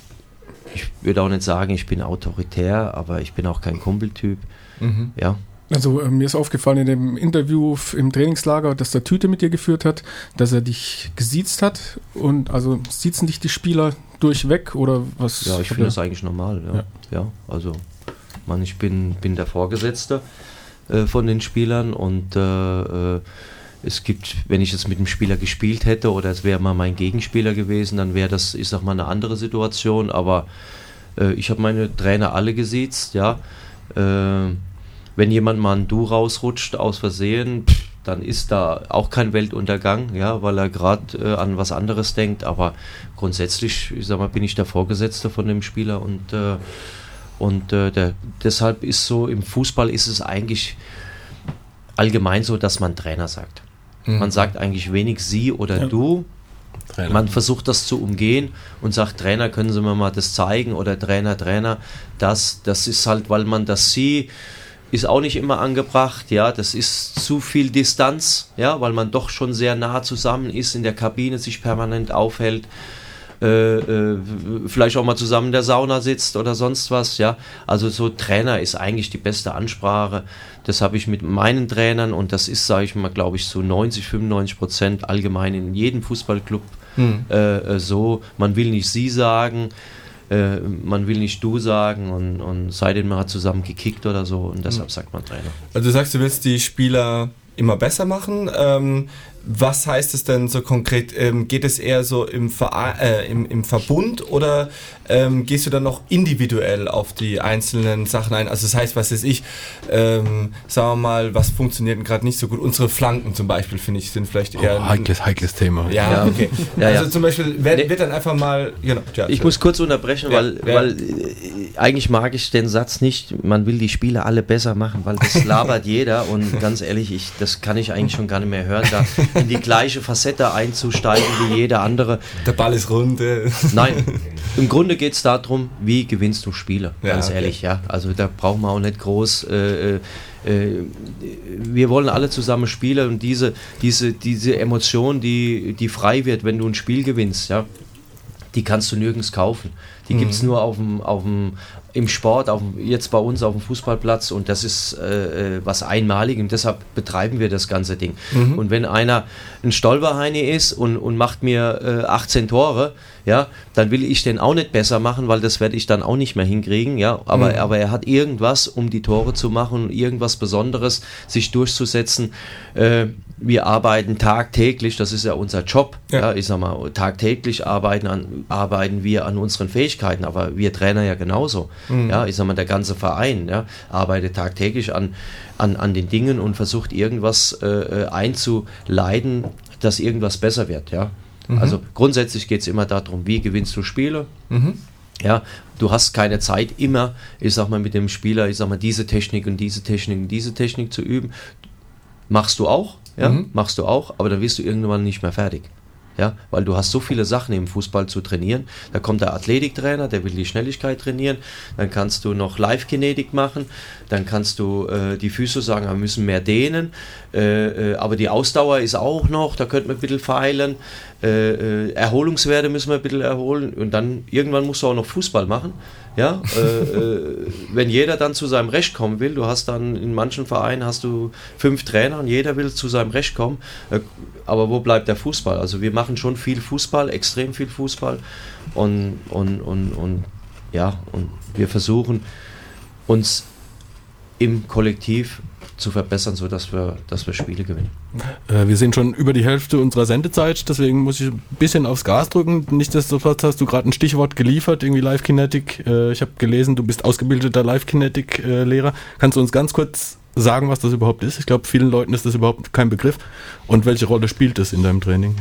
Ich würde auch nicht sagen, ich bin autoritär, aber ich bin auch kein Kumpeltyp. Mhm. Ja. Also äh, mir ist aufgefallen in dem Interview f- im Trainingslager, dass der Tüte mit dir geführt hat, dass er dich gesiezt hat. Und also siezen dich die Spieler durchweg oder was? Ja, ich finde das eigentlich normal. Ja, ja. ja also man, ich bin, bin der Vorgesetzte äh, von den Spielern und äh, äh, es gibt, wenn ich jetzt mit dem Spieler gespielt hätte oder es wäre mal mein Gegenspieler gewesen, dann wäre das, ich sag mal, eine andere Situation. Aber äh, ich habe meine Trainer alle gesiezt, ja. Äh, Wenn jemand mal ein Du rausrutscht aus Versehen, pff, dann ist da auch kein Weltuntergang, ja, weil er gerade äh, an was anderes denkt. Aber grundsätzlich, ich sag mal, bin ich der Vorgesetzte von dem Spieler und, äh, und äh, der, deshalb ist so, im Fußball ist es eigentlich allgemein so, dass man Trainer sagt. Mhm. Man sagt eigentlich wenig Sie oder ja. Du. Trainer. Man versucht das zu umgehen und sagt, Trainer, können Sie mir mal das zeigen oder Trainer, Trainer. Das, das ist halt, weil man das Sie ist auch nicht immer angebracht, ja, das ist zu viel Distanz, ja, weil man doch schon sehr nah zusammen ist, in der Kabine sich permanent aufhält, äh, äh, vielleicht auch mal zusammen in der Sauna sitzt oder sonst was, ja, also so Trainer ist eigentlich die beste Ansprache, das habe ich mit meinen Trainern und das ist, sage ich mal, glaube ich, so neunzig, fünfundneunzig Prozent allgemein in jedem Fußballclub hm. äh, so, man will nicht Sie sagen, Äh, man will nicht Du sagen und, und seitdem man hat zusammen gekickt oder so und deshalb sagt man Trainer. Also du sagst, du willst die Spieler immer besser machen. Ähm, was heißt es denn so konkret? Ähm, geht es eher so im, Verein, äh, im, im Verbund oder ähm, gehst du dann noch individuell auf die einzelnen Sachen ein? Also das heißt, was weiß ich, ähm, sagen wir mal, was funktioniert denn gerade nicht so gut? Unsere Flanken zum Beispiel, finde ich, sind vielleicht eher... Oh, heikles, heikles Thema. Ja, ja. okay. Ja, also ja. zum Beispiel wird, nee. wird dann einfach mal... Genau, ja, ich muss kurz unterbrechen, ja, weil, ja. weil äh, eigentlich mag ich den Satz nicht, man will die Spiele alle besser machen, weil das labert jeder und ganz ehrlich, ich, das kann ich eigentlich schon gar nicht mehr hören, da in die gleiche Facette einzusteigen wie jeder andere. Der Ball ist rund. Nein, im Grunde geht es darum, wie gewinnst du Spiele, ganz ja, okay. ehrlich. Ja. Also da brauchen wir auch nicht groß... Äh, äh, wir wollen alle zusammen spielen und diese, diese, diese Emotion, die, die frei wird, wenn du ein Spiel gewinnst, ja, die kannst du nirgends kaufen. Die mhm. gibt es nur auf dem, auf dem, im Sport, auf dem, jetzt bei uns auf dem Fußballplatz und das ist äh, was Einmaliges und deshalb betreiben wir das ganze Ding. Mhm. Und wenn einer ein Stolperheini ist und, und macht mir äh, achtzehn Tore, ja, dann will ich den auch nicht besser machen, weil das werde ich dann auch nicht mehr hinkriegen, ja, aber, mhm. aber er hat irgendwas, um die Tore zu machen, irgendwas Besonderes, sich durchzusetzen. Äh, wir arbeiten tagtäglich, das ist ja unser Job, ja. ja, ich sag mal, tagtäglich arbeiten, an, arbeiten wir an unseren Fähigkeiten, aber wir Trainer ja genauso, mhm. ja, ich sag mal, der ganze Verein, ja, arbeitet tagtäglich an, an, an den Dingen und versucht irgendwas äh, einzuleiten, dass irgendwas besser wird, ja. Mhm. Also grundsätzlich geht es immer darum, wie gewinnst du Spiele. Mhm. Ja, du hast keine Zeit immer, ich sag mal, mit dem Spieler, ich sag mal, diese Technik und diese Technik und diese Technik zu üben. Machst du auch, ja, mhm. machst du auch, aber dann wirst du irgendwann nicht mehr fertig. Ja, weil du hast so viele Sachen im Fußball zu trainieren. Da kommt der Athletiktrainer, der will die Schnelligkeit trainieren. Dann kannst du noch Live-Kinetik machen. Dann kannst du äh, die Physio sagen, wir müssen mehr dehnen. Äh, äh, aber die Ausdauer ist auch noch, da könnte man ein bisschen feilen. Äh, äh, Erholungswerte müssen wir ein bisschen erholen. Und dann irgendwann musst du auch noch Fußball machen. Ja, äh, äh, wenn jeder dann zu seinem Recht kommen will, du hast dann in manchen Vereinen hast du fünf Trainer und jeder will zu seinem Recht kommen, äh, aber wo bleibt der Fußball? Also wir machen schon viel Fußball, extrem viel Fußball und, und, und, und ja, und wir versuchen uns im Kollektiv zu verbessern, sodass wir, dass wir Spiele gewinnen. Äh, wir sind schon über die Hälfte unserer Sendezeit, deswegen muss ich ein bisschen aufs Gas drücken. Nichtsdestotrotz hast du gerade ein Stichwort geliefert, irgendwie Live-Kinetik. Äh, ich habe gelesen, du bist ausgebildeter Live-Kinetik-Lehrer. Äh, Kannst du uns ganz kurz sagen, was das überhaupt ist? Ich glaube, vielen Leuten ist das überhaupt kein Begriff. Und welche Rolle spielt das in deinem Training?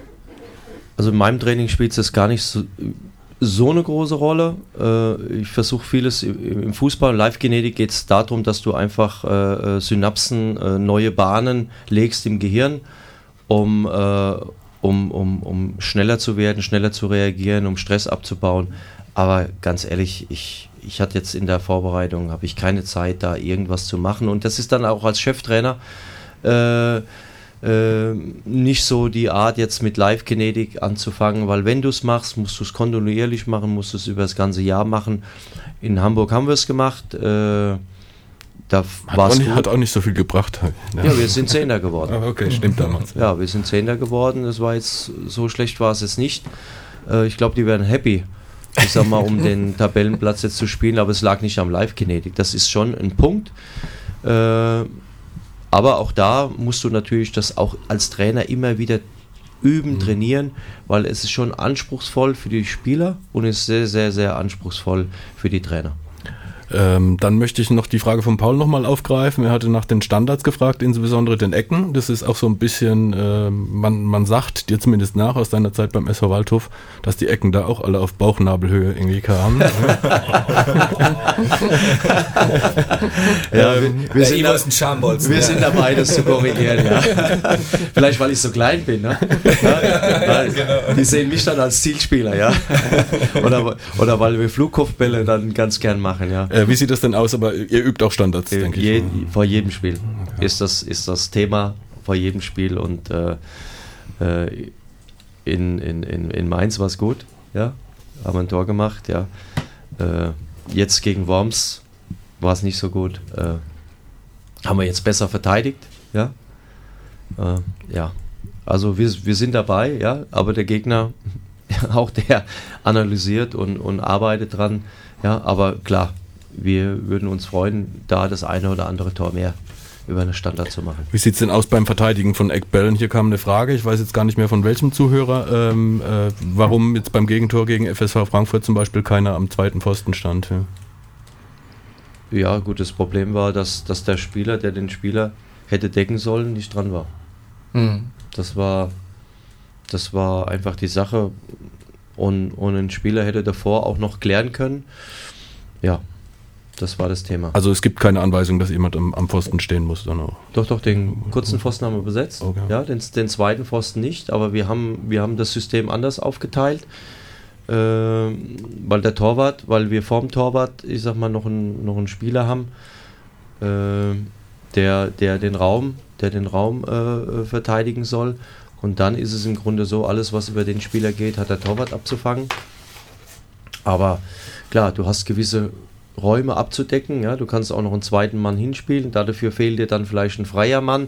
Also in meinem Training spielt es gar nicht so... so eine große Rolle. Ich versuche vieles im Fußball. Live-Genetik geht es darum, dass du einfach äh, Synapsen, äh, neue Bahnen legst im Gehirn, um, äh, um, um, um schneller zu werden, schneller zu reagieren, um Stress abzubauen. Aber ganz ehrlich, ich, ich hatte jetzt in der Vorbereitung, habe ich keine Zeit, da irgendwas zu machen. Und das ist dann auch als Cheftrainer äh, Äh, nicht so die Art, jetzt mit Live-Kinetik anzufangen, weil wenn du es machst, musst du es kontinuierlich machen, musst du es über das ganze Jahr machen. In Hamburg haben wir es gemacht. Äh, da hat, war's auch nicht, gut. hat auch nicht so viel gebracht. Ja, ja wir sind Zehnter geworden. Ah, okay, stimmt damals. Ja, wir sind Zehnter geworden. Das war jetzt, so schlecht war es jetzt nicht. Äh, ich glaube, die werden happy, ich sag mal, um den Tabellenplatz jetzt zu spielen, aber es lag nicht am Live-Kinetik. Das ist schon ein Punkt. Äh, aber auch da musst du natürlich das auch als Trainer immer wieder üben, mhm. trainieren, weil es ist schon anspruchsvoll für die Spieler und ist sehr, sehr, sehr anspruchsvoll für die Trainer. Ähm, dann möchte ich noch die Frage von Paul nochmal aufgreifen. Er hatte nach den Standards gefragt, insbesondere den Ecken. Das ist auch so ein bisschen, äh, man, man sagt dir zumindest nach aus deiner Zeit beim S V Waldhof, dass die Ecken da auch alle auf Bauchnabelhöhe irgendwie kamen. ja, wir, wir, sind da, ein Schambolzen, wir ja. sind dabei, das zu korrigieren. Ja. Vielleicht, weil ich so klein bin. Ne? Ja, genau. Die sehen mich dann als Zielspieler. Ja? Oder, oder weil wir Flugkopfbälle dann ganz gern machen. Ja. Äh, wie sieht das denn aus? Aber ihr übt auch Standards, denke Je, ich. Vor jedem Spiel okay. ist, das, ist das Thema, vor jedem Spiel. Und äh, in, in, in, in Mainz war es gut. Ja? Haben ein Tor gemacht. Ja? Äh, jetzt gegen Worms war es nicht so gut. Äh, haben wir jetzt besser verteidigt. Ja, äh, ja. Also wir, wir sind dabei, ja, aber der Gegner, auch der analysiert und, und arbeitet dran. Ja, aber klar, wir würden uns freuen, da das eine oder andere Tor mehr über eine Standard zu machen. Wie sieht es denn aus beim Verteidigen von Eckbällen? Hier kam eine Frage, ich weiß jetzt gar nicht mehr von welchem Zuhörer, ähm, äh, warum jetzt beim Gegentor gegen F S V Frankfurt zum Beispiel keiner am zweiten Pfosten stand. Ja, ja gut, das Problem war, dass, dass der Spieler, der den Spieler hätte decken sollen, nicht dran war. Mhm. Das war, das war einfach die Sache und, und ein Spieler hätte davor auch noch klären können. Ja, das war das Thema. Also es gibt keine Anweisung, dass jemand am, am Pfosten stehen muss? Dann auch. Doch, doch, den kurzen Pfosten haben wir besetzt. Okay. Ja, den, den zweiten Pfosten nicht, aber wir haben, wir haben das System anders aufgeteilt, äh, weil der Torwart, weil wir vorm Torwart, ich sag mal, noch einen, noch einen Spieler haben, äh, der, der den Raum, der den Raum äh, verteidigen soll. Und dann ist es im Grunde so, alles was über den Spieler geht, hat der Torwart abzufangen. Aber klar, du hast gewisse Räume abzudecken, ja, du kannst auch noch einen zweiten Mann hinspielen, dafür fehlt dir dann vielleicht ein freier Mann,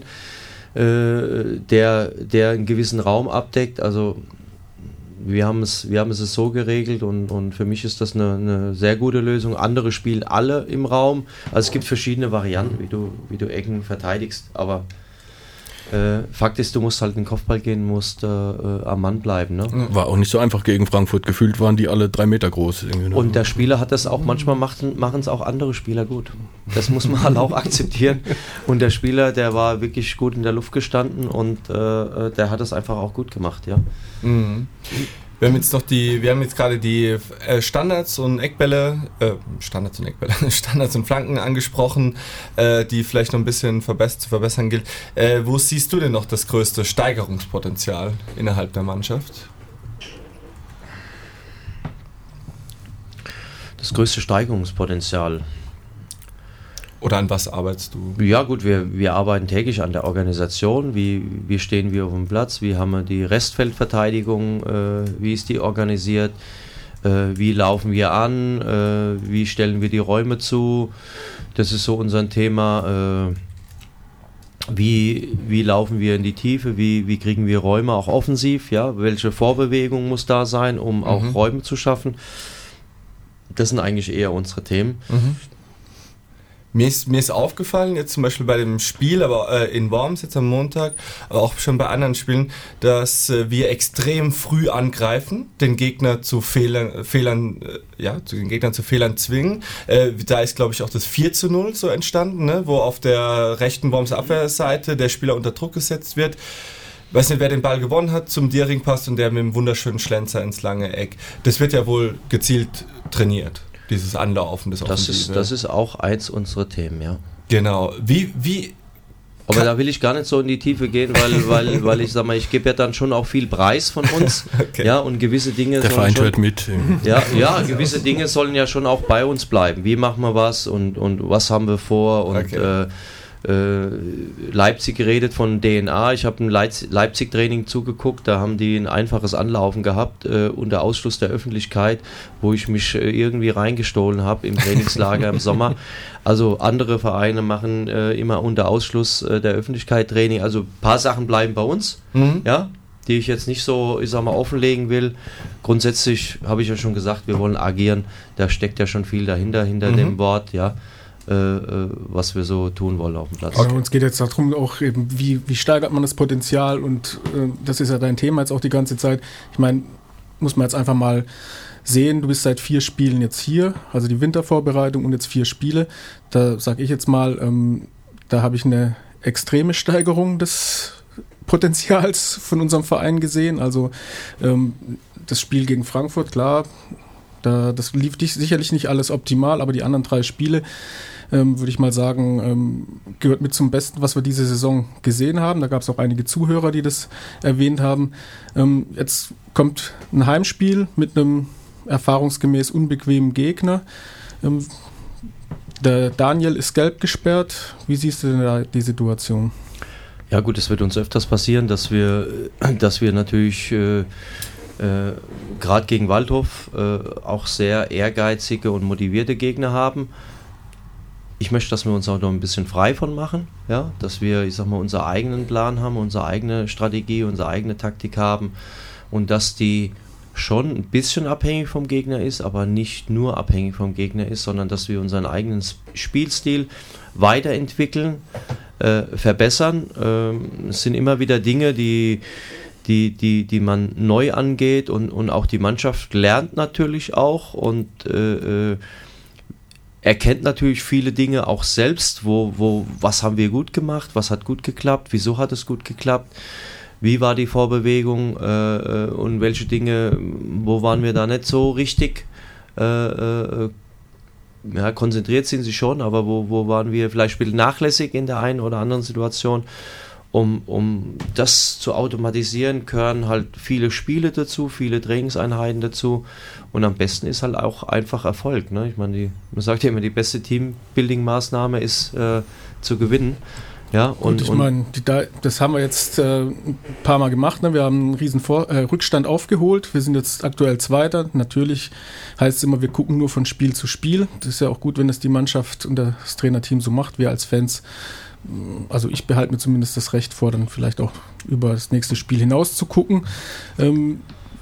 äh, der, der einen gewissen Raum abdeckt. Also wir haben es, wir haben es so geregelt und, und für mich ist das eine, eine sehr gute Lösung. Andere spielen alle im Raum, also es gibt verschiedene Varianten, wie du, wie du Ecken verteidigst, aber Äh, Fakt ist, du musst halt in den Kopfball gehen, musst äh, äh, am Mann bleiben. Ne? War auch nicht so einfach gegen Frankfurt. Gefühlt waren die alle drei Meter groß. Irgendwie, ne? Und der Spieler hat das auch, manchmal machen es auch andere Spieler gut. Das muss man halt auch akzeptieren. Und der Spieler, der war wirklich gut in der Luft gestanden und äh, der hat das einfach auch gut gemacht. Ja. Mhm. Wir haben jetzt noch die, wir haben jetzt gerade die äh, Standards und Eckbälle, äh, Standards und Eckbälle, Standards und Flanken angesprochen, äh, die vielleicht noch ein bisschen verbess- zu verbessern gilt. Äh, wo siehst du denn noch das größte Steigerungspotenzial innerhalb der Mannschaft? Das größte Steigerungspotenzial. Oder an was arbeitest du? Ja gut, wir, wir arbeiten täglich an der Organisation, wie, wie stehen wir auf dem Platz, wie haben wir die Restfeldverteidigung, äh, wie ist die organisiert, äh, wie laufen wir an, äh, wie stellen wir die Räume zu, das ist so unser Thema, äh, wie, wie laufen wir in die Tiefe, wie, wie kriegen wir Räume auch offensiv, ja, welche Vorbewegung muss da sein, um auch mhm. Räume zu schaffen, das sind eigentlich eher unsere Themen. Mhm. Mir ist, mir ist aufgefallen, jetzt zum Beispiel bei dem Spiel, aber äh, in Worms jetzt am Montag, aber auch schon bei anderen Spielen, dass äh, wir extrem früh angreifen, den Gegner zu Fehlern, Fehlern äh, ja, zu den Gegnern zu Fehlern zwingen. Äh, da ist, glaube ich, auch das vier zu null so entstanden, ne, wo auf der rechten Worms Abwehrseite der Spieler unter Druck gesetzt wird. Ich weiß nicht, wer den Ball gewonnen hat, zum Diering passt und der mit einem wunderschönen Schlenzer ins lange Eck. Das wird ja wohl gezielt trainiert. Dieses Anlaufen, das Offensive. Das ist, das ist auch eins unserer Themen, ja. Genau. Wie, wie Aber da will ich gar nicht so in die Tiefe gehen, weil, weil, weil ich sag mal, ich gebe ja dann schon auch viel Preis von uns. Okay. Ja, und gewisse Dinge. Der Verein hört mit. Ja, ja, gewisse Dinge sollen ja schon auch bei uns bleiben. Wie machen wir was und, und was haben wir vor und okay. äh, äh, Leipzig geredet von D N A. Ich habe ein Leipz- Leipzig-Training zugeguckt, da haben die ein einfaches Anlaufen gehabt, äh, unter Ausschluss der Öffentlichkeit, wo ich mich äh, irgendwie reingestohlen habe im Trainingslager im Sommer. Also andere Vereine machen äh, immer unter Ausschluss äh, der Öffentlichkeit Training. Also ein paar Sachen bleiben bei uns, mhm. ja, die ich jetzt nicht so, ich sag mal, offenlegen will. Grundsätzlich habe ich ja schon gesagt, wir wollen agieren. Da steckt ja schon viel dahinter, hinter mhm. dem Wort, ja, äh, äh, was wir so tun wollen auf dem Platz. Also uns geht jetzt darum, auch eben, wie, wie steigert man das Potenzial, und äh, das ist ja dein Thema jetzt auch die ganze Zeit. Ich meine, muss man jetzt einfach mal sehen, du bist seit vier Spielen jetzt hier, also die Wintervorbereitung und jetzt vier Spiele. Da sage ich jetzt mal, ähm, da habe ich eine extreme Steigerung des Potenzials von unserem Verein gesehen. Also ähm, das Spiel gegen Frankfurt, klar, da, das lief nicht, sicherlich nicht alles optimal, aber die anderen drei Spiele, ähm, würde ich mal sagen, ähm, gehört mit zum Besten, was wir diese Saison gesehen haben. Da gab es auch einige Zuhörer, die das erwähnt haben. Ähm, jetzt kommt ein Heimspiel mit einem erfahrungsgemäß unbequemen Gegner. Ähm, der Daniel ist gelb gesperrt. Wie siehst du denn da die Situation? Ja gut, es wird uns öfters passieren, dass wir, dass wir natürlich äh, äh, gerade gegen Waldhof äh, auch sehr ehrgeizige und motivierte Gegner haben. Ich möchte, dass wir uns auch noch ein bisschen frei von machen, ja, dass wir, ich sag mal, unseren eigenen Plan haben, unsere eigene Strategie, unsere eigene Taktik haben, und dass die schon ein bisschen abhängig vom Gegner ist, aber nicht nur abhängig vom Gegner ist, sondern dass wir unseren eigenen Spielstil weiterentwickeln, äh, verbessern. Ähm, es sind immer wieder Dinge, die, die, die, die man neu angeht, und, und auch die Mannschaft lernt natürlich auch und äh, äh, erkennt natürlich viele Dinge auch selbst, wo, wo, was haben wir gut gemacht, was hat gut geklappt, wieso hat es gut geklappt. Wie war die Vorbewegung äh, und welche Dinge, wo waren wir da nicht so richtig? Äh, äh, ja, konzentriert sind sie schon, aber wo, wo waren wir vielleicht nachlässig in der einen oder anderen Situation? Um, um das zu automatisieren, gehören halt viele Spiele dazu, viele Trainingseinheiten dazu, und am besten ist halt auch einfach Erfolg. Ne? Ich meine, die, man sagt ja immer, die beste Teambuilding-Maßnahme ist äh, zu gewinnen. Ja, und, und ich meine, das haben wir jetzt äh, ein paar Mal gemacht. Ne? Wir haben einen riesen Vor- äh, Rückstand aufgeholt. Wir sind jetzt aktuell Zweiter. Natürlich heißt es immer, wir gucken nur von Spiel zu Spiel. Das ist ja auch gut, wenn das die Mannschaft und das Trainerteam so macht. Wir als Fans, also ich behalte mir zumindest das Recht vor, dann vielleicht auch über das nächste Spiel hinaus zu gucken. Ähm,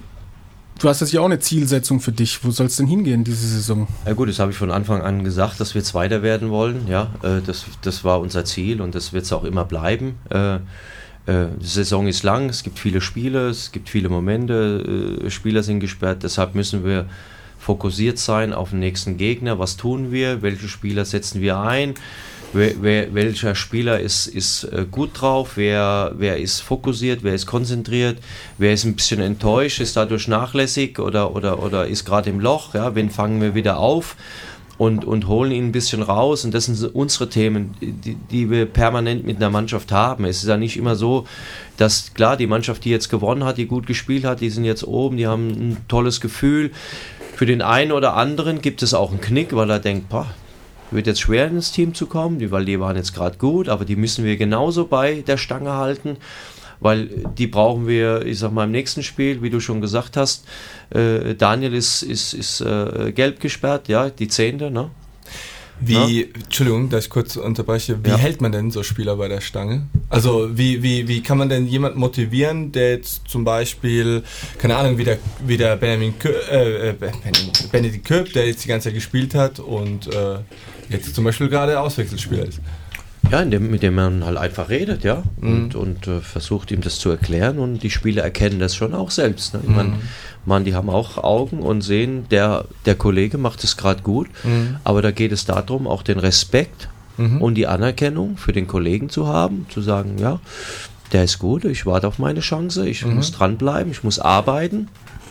Du hast jetzt ja auch eine Zielsetzung für dich. Wo soll es denn hingehen diese Saison? Ja gut, das habe ich von Anfang an gesagt, dass wir Zweiter werden wollen. Ja, äh, das, das war unser Ziel, und das wird es auch immer bleiben. Äh, äh, die Saison ist lang, es gibt viele Spiele, es gibt viele Momente, äh, Spieler sind gesperrt, deshalb müssen wir fokussiert sein auf den nächsten Gegner. Was tun wir? Welche Spieler setzen wir ein? Wer, wer, welcher Spieler ist, ist äh, gut drauf, wer, wer ist fokussiert, wer ist konzentriert, wer ist ein bisschen enttäuscht, ist dadurch nachlässig oder, oder, oder ist gerade im Loch, ja, wen fangen wir wieder auf und, und holen ihn ein bisschen raus, und das sind unsere Themen, die, die wir permanent mit einer Mannschaft haben. Es ist ja nicht immer so, dass, klar, die Mannschaft, die jetzt gewonnen hat, die gut gespielt hat, die sind jetzt oben, die haben ein tolles Gefühl. Für den einen oder anderen gibt es auch einen Knick, weil er denkt, boah, wird jetzt schwer ins Team zu kommen, die, weil die waren jetzt gerade gut, aber die müssen wir genauso bei der Stange halten, weil die brauchen wir, ich sag mal, im nächsten Spiel, wie du schon gesagt hast, äh, Daniel ist, ist, ist äh, gelb gesperrt, ja, die Zehnte, ne? Wie, ja? Entschuldigung, dass ich kurz unterbreche, wie ja. hält man denn so Spieler bei der Stange? Also wie, wie, wie kann man denn jemanden motivieren, der jetzt zum Beispiel, keine Ahnung, wie der, wie der Benjamin Kö, äh, Benedikt Köp, der jetzt die ganze Zeit gespielt hat und äh, jetzt zum Beispiel gerade Auswechselspieler ist? Ja, indem, mit dem man halt einfach redet, ja, und, mhm. und äh, versucht ihm das zu erklären, und die Spieler erkennen das schon auch selbst. Ne? Ich mhm. meine, man, die haben auch Augen und sehen, der, der Kollege macht es gerade gut, mhm. aber da geht es darum, auch den Respekt mhm. und die Anerkennung für den Kollegen zu haben, zu sagen, ja, der ist gut, ich warte auf meine Chance, ich mhm. muss dranbleiben, ich muss arbeiten.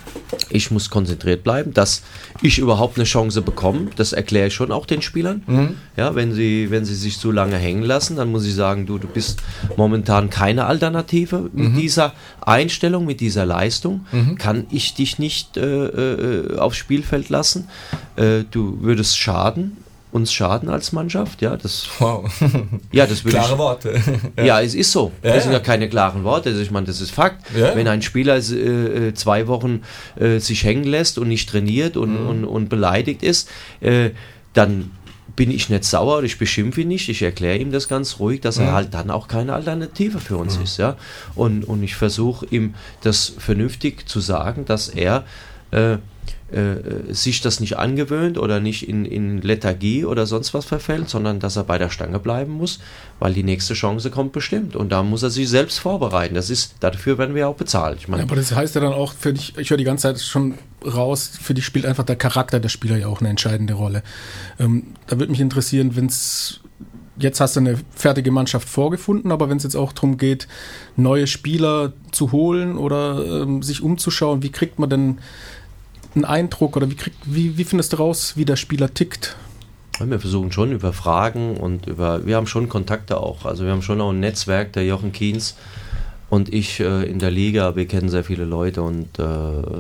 Ich muss konzentriert bleiben, dass ich überhaupt eine Chance bekomme. Das erkläre ich schon auch den Spielern. Mhm. Ja, wenn sie, wenn sie sich zu lange hängen lassen, dann muss ich sagen, du, du bist momentan keine Alternative. Mit mhm. dieser Einstellung, mit dieser Leistung mhm. kann ich dich nicht äh, äh, aufs Spielfeld lassen. Äh, du würdest schaden uns schaden als Mannschaft. Ja, das, wow. Ja, das würde Klare ich, Worte. ja. ja, es ist so. Ja, das sind ja ja keine klaren Worte. Also ich meine, das ist Fakt. Ja. Wenn ein Spieler äh, zwei Wochen äh, sich hängen lässt und nicht trainiert und, mhm. und, und beleidigt ist, äh, dann bin ich nicht sauer oder ich beschimpfe ihn nicht. Ich erkläre ihm das ganz ruhig, dass mhm. er halt dann auch keine Alternative für uns mhm. ist. Ja? Und, und ich versuche ihm das vernünftig zu sagen, dass er äh, äh, sich das nicht angewöhnt oder nicht in, in Lethargie oder sonst was verfällt, sondern dass er bei der Stange bleiben muss, weil die nächste Chance kommt bestimmt. Und da muss er sich selbst vorbereiten. Das ist, dafür werden wir auch bezahlt. Ich meine, ja, aber das heißt ja dann auch, für dich, ich höre die ganze Zeit schon raus, für dich spielt einfach der Charakter der Spieler ja auch eine entscheidende Rolle. Ähm, da würde mich interessieren, wenn es, jetzt hast du eine fertige Mannschaft vorgefunden, aber wenn es jetzt auch darum geht, neue Spieler zu holen oder ähm, sich umzuschauen, wie kriegt man denn einen Eindruck oder wie, krieg, wie, wie findest du raus, wie der Spieler tickt? Wir versuchen schon über Fragen und über, wir haben schon Kontakte auch, also wir haben schon auch ein Netzwerk, der Jochen Kienz und ich äh, in der Liga, wir kennen sehr viele Leute und äh,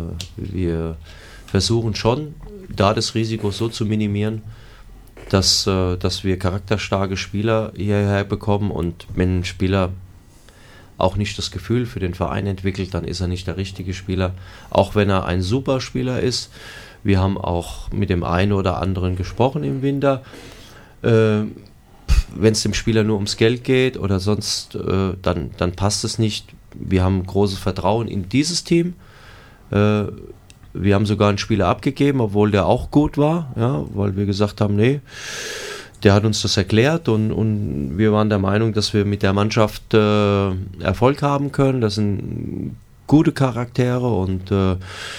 wir versuchen schon, da das Risiko so zu minimieren, dass, äh, dass wir charakterstarke Spieler hierher bekommen und wenn ein Spieler auch nicht das Gefühl für den Verein entwickelt, dann ist er nicht der richtige Spieler, auch wenn er ein super Spieler ist. Wir haben auch mit dem einen oder anderen gesprochen im Winter. Äh, wenn es dem Spieler nur ums Geld geht oder sonst, äh, dann, dann passt es nicht. Wir haben großes Vertrauen in dieses Team. Äh, wir haben sogar einen Spieler abgegeben, obwohl der auch gut war, ja, weil wir gesagt haben, nee, der hat uns das erklärt und, und wir waren der Meinung, dass wir mit der Mannschaft äh, Erfolg haben können. Das sind gute Charaktere und äh,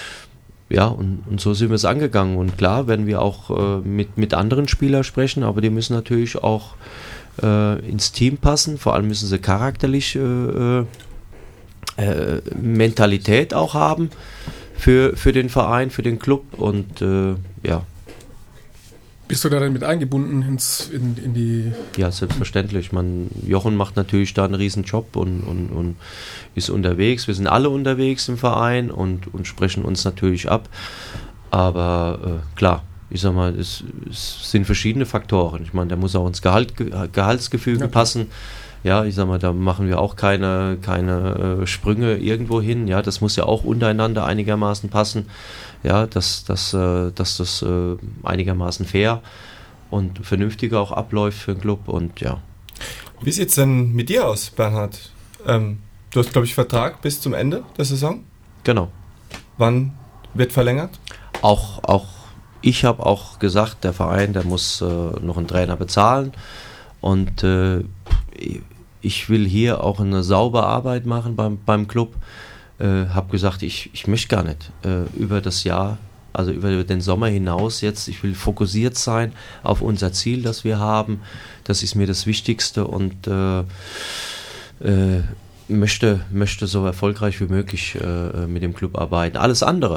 ja, und, und so sind wir es angegangen. Und klar werden wir auch äh, mit, mit anderen Spielern sprechen, aber die müssen natürlich auch äh, ins Team passen. Vor allem müssen sie charakterlich äh, äh, Mentalität auch haben für, für den Verein, für den Club und äh, ja. Bist du da dann mit eingebunden ins, in, in die... Ja, selbstverständlich. Man, Jochen macht natürlich da einen riesen Job und, und, und ist unterwegs. Wir sind alle unterwegs im Verein und, und sprechen uns natürlich ab. Aber äh, klar, ich sag mal, es, es sind verschiedene Faktoren. Ich meine, da muss auch ins Gehalt, Gehaltsgefüge ja, passen. Ja, ich sag mal, da machen wir auch keine, keine äh, Sprünge irgendwo hin. Ja, das muss ja auch untereinander einigermaßen passen. Ja, dass, dass, äh, dass das äh, einigermaßen fair und vernünftiger auch abläuft für den Club und ja. Wie sieht es denn mit dir aus, Bernhard? Ähm, du hast, glaube ich, Vertrag bis zum Ende der Saison? Genau. Wann wird verlängert? Auch, auch ich habe auch gesagt, der Verein, der muss äh, noch einen Trainer bezahlen und äh, ich will hier auch eine saubere Arbeit machen beim, beim Club. Äh, habe gesagt, ich, ich möchte gar nicht äh, über das Jahr, also über den Sommer hinaus jetzt, ich will fokussiert sein auf unser Ziel, das wir haben. Das ist mir das Wichtigste und äh, äh, möchte, möchte so erfolgreich wie möglich äh, mit dem Club arbeiten. Alles andere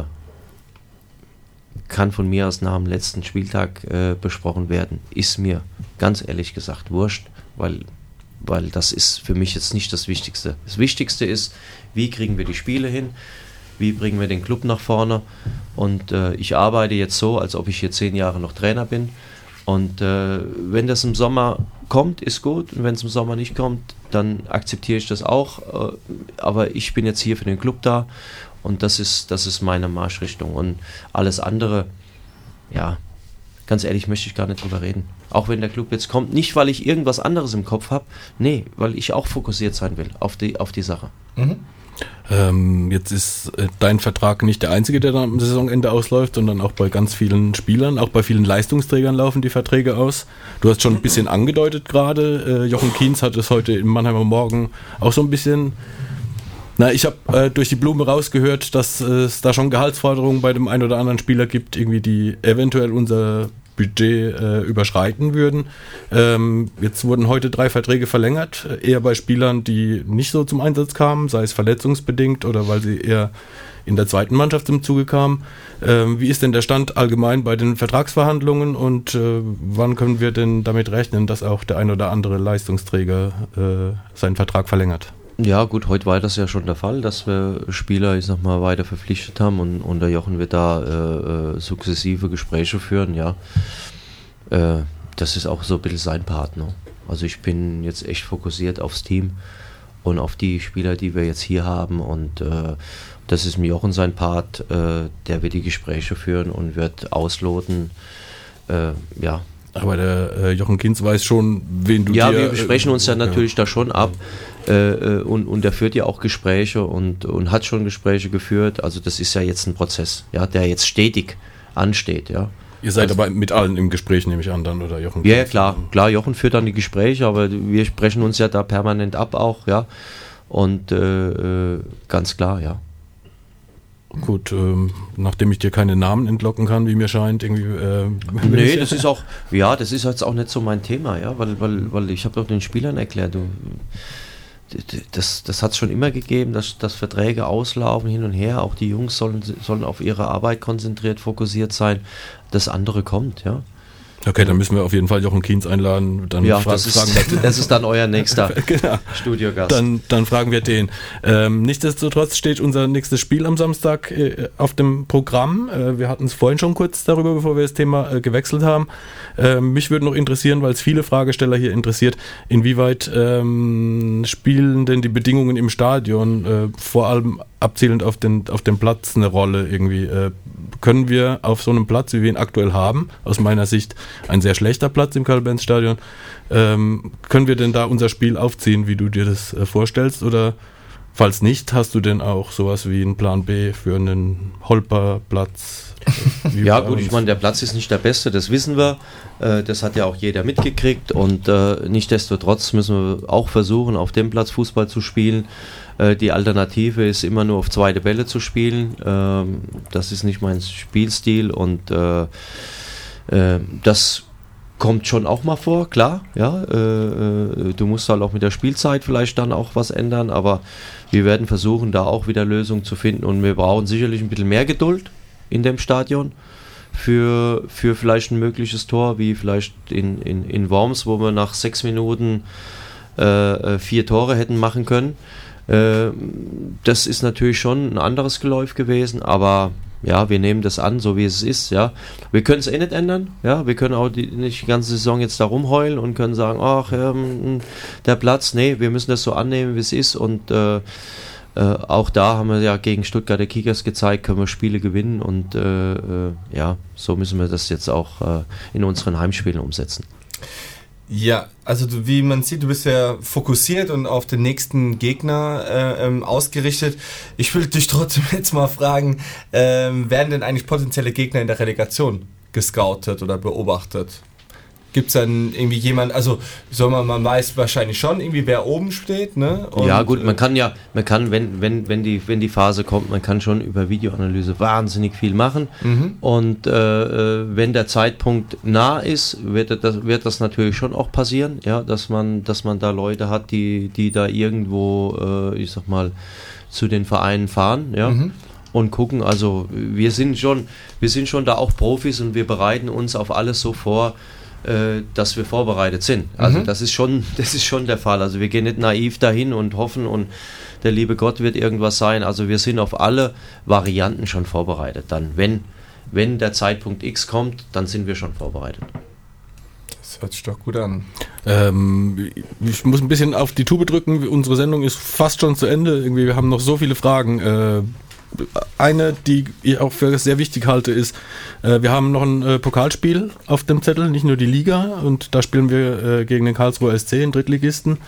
kann von mir aus nach dem letzten Spieltag äh, besprochen werden. Ist mir ganz ehrlich gesagt wurscht, weil weil das ist für mich jetzt nicht das Wichtigste. Das Wichtigste ist, wie kriegen wir die Spiele hin, wie bringen wir den Club nach vorne und äh, ich arbeite jetzt so, als ob ich hier zehn Jahre noch Trainer bin und äh, wenn das im Sommer kommt, ist gut und wenn es im Sommer nicht kommt, dann akzeptiere ich das auch, äh, aber ich bin jetzt hier für den Club da und das ist, das ist meine Marschrichtung und alles andere, ja, ganz ehrlich, möchte ich gar nicht drüber reden. Auch wenn der Club jetzt kommt, nicht weil ich irgendwas anderes im Kopf habe, nee, weil ich auch fokussiert sein will auf die, auf die Sache. Mhm. Ähm, jetzt ist äh, dein Vertrag nicht der einzige, der dann am Saisonende ausläuft, sondern auch bei ganz vielen Spielern, auch bei vielen Leistungsträgern laufen die Verträge aus. Du hast schon ein bisschen angedeutet gerade, äh, Jochen Kienz hat es heute im Mannheimer Morgen auch so ein bisschen... Na, ich habe äh, durch die Blume rausgehört, dass äh, es da schon Gehaltsforderungen bei dem einen oder anderen Spieler gibt, irgendwie die eventuell unser Budget äh, überschreiten würden. Ähm, jetzt wurden heute drei Verträge verlängert, eher bei Spielern, die nicht so zum Einsatz kamen, sei es verletzungsbedingt oder weil sie eher in der zweiten Mannschaft zum Zuge kamen. Ähm, wie ist denn der Stand allgemein bei den Vertragsverhandlungen und äh, wann können wir denn damit rechnen, dass auch der ein oder andere Leistungsträger äh, seinen Vertrag verlängert? Ja gut, heute war das ja schon der Fall, dass wir Spieler, ich sag mal, weiter verpflichtet haben und, und der Jochen wird da äh, sukzessive Gespräche führen, ja. Äh, das ist auch so ein bisschen sein Part. Ne? Also ich bin jetzt echt fokussiert aufs Team und auf die Spieler, die wir jetzt hier haben und äh, das ist mir Jochen sein Part, äh, der wird die Gespräche führen und wird ausloten, äh, ja. Aber der äh, Jochen Kinz weiß schon, wen du ja, dir... Ja, wir besprechen äh, uns ja natürlich da schon ab äh, und, und er führt ja auch Gespräche und, und hat schon Gespräche geführt, also das ist ja jetzt ein Prozess, ja, der jetzt stetig ansteht, ja. Ihr seid also, aber mit allen im Gespräch, nehme ich an, dann, oder Jochen? Ja, klar, klar, Jochen führt dann die Gespräche, aber wir sprechen uns ja da permanent ab auch, ja, und äh, ganz klar, ja. Gut, ähm, nachdem ich dir keine Namen entlocken kann, wie mir scheint, irgendwie... Äh, nee, das ist auch, ja, das ist jetzt auch nicht so mein Thema, ja, weil, weil, weil ich habe doch den Spielern erklärt, du, das, das hat es schon immer gegeben, dass, dass Verträge auslaufen hin und her, auch die Jungs sollen, sollen auf ihre Arbeit konzentriert, fokussiert sein, das andere kommt, ja. Okay, dann müssen wir auf jeden Fall Jochen Kinz einladen. Dann ja, fra- das, ist, fragen wir, das ist dann euer nächster genau. Studiogast. Dann, dann fragen wir den. Ähm, nichtsdestotrotz steht unser nächstes Spiel am Samstag äh, auf dem Programm. Äh, wir hatten es vorhin schon kurz darüber, bevor wir das Thema äh, gewechselt haben. Äh, mich würde noch interessieren, weil es viele Fragesteller hier interessiert, inwieweit ähm, spielen denn die Bedingungen im Stadion, äh, vor allem abzielend auf den, auf den Platz, eine Rolle irgendwie? Äh, können wir auf so einem Platz, wie wir ihn aktuell haben, aus meiner Sicht ein sehr schlechter Platz im Karl-Benz-Stadion, ähm, können wir denn da unser Spiel aufziehen, wie du dir das äh, vorstellst? Oder falls nicht, hast du denn auch sowas wie einen Plan B für einen Holperplatz? Äh, ja gut, ich meine, der Platz ist nicht der beste, das wissen wir. Äh, das hat ja auch jeder mitgekriegt und äh, nichtsdestotrotz müssen wir auch versuchen, auf dem Platz Fußball zu spielen. Die Alternative ist immer nur auf zweite Bälle zu spielen. Das ist nicht mein Spielstil und das kommt schon auch mal vor, klar. Ja, du musst halt auch mit der Spielzeit vielleicht dann auch was ändern, aber wir werden versuchen, da auch wieder Lösungen zu finden und wir brauchen sicherlich ein bisschen mehr Geduld in dem Stadion für, für vielleicht ein mögliches Tor, wie vielleicht in, in, in Worms, wo wir nach sechs Minuten äh, vier Tore hätten machen können. Das ist natürlich schon ein anderes Geläuf gewesen, aber ja, wir nehmen das an, so wie es ist, ja. Wir können es eh nicht ändern, ja. Wir können auch die, nicht die ganze Saison jetzt da rumheulen und können sagen, ach, ja, der Platz, nee, wir müssen das so annehmen, wie es ist und äh, äh, auch da haben wir ja gegen Stuttgarter Kickers gezeigt, können wir Spiele gewinnen und äh, äh, ja, so müssen wir das jetzt auch äh, in unseren Heimspielen umsetzen. Ja, also du, wie man sieht, du bist ja fokussiert und auf den nächsten Gegner äh, ähm, ausgerichtet. Ich will dich trotzdem jetzt mal fragen, ähm, werden denn eigentlich potenzielle Gegner in der Relegation gescoutet oder beobachtet? Gibt es dann irgendwie jemand, also soll man, man weiß wahrscheinlich schon irgendwie, wer oben steht, ne? Und, ja gut, man kann ja, man kann, wenn, wenn, wenn die, wenn die Phase kommt, man kann schon über Videoanalyse wahnsinnig viel machen mhm. und äh, wenn der Zeitpunkt nah ist, wird das, wird das natürlich schon auch passieren, ja, dass man, dass man da Leute hat, die, die da irgendwo, äh, ich sag mal, zu den Vereinen fahren, ja. Mhm. Und gucken, also wir sind schon, wir sind schon da auch Profis und wir bereiten uns auf alles so vor, dass wir vorbereitet sind. Also mhm. das ist schon, das ist schon der Fall. Also wir gehen nicht naiv dahin und hoffen und der liebe Gott wird irgendwas sein. Also wir sind auf alle Varianten schon vorbereitet. Dann, wenn, wenn der Zeitpunkt X kommt, dann sind wir schon vorbereitet. Das hört sich doch gut an. Ähm, ich muss ein bisschen auf die Tube drücken. Unsere Sendung ist fast schon zu Ende. Irgendwie, wir haben noch so viele Fragen. Äh, Eine, die ich auch für sehr wichtig halte, ist, äh, wir haben noch ein äh, Pokalspiel auf dem Zettel, nicht nur die Liga, und da spielen wir äh, gegen den Karlsruher S C, den Drittligisten.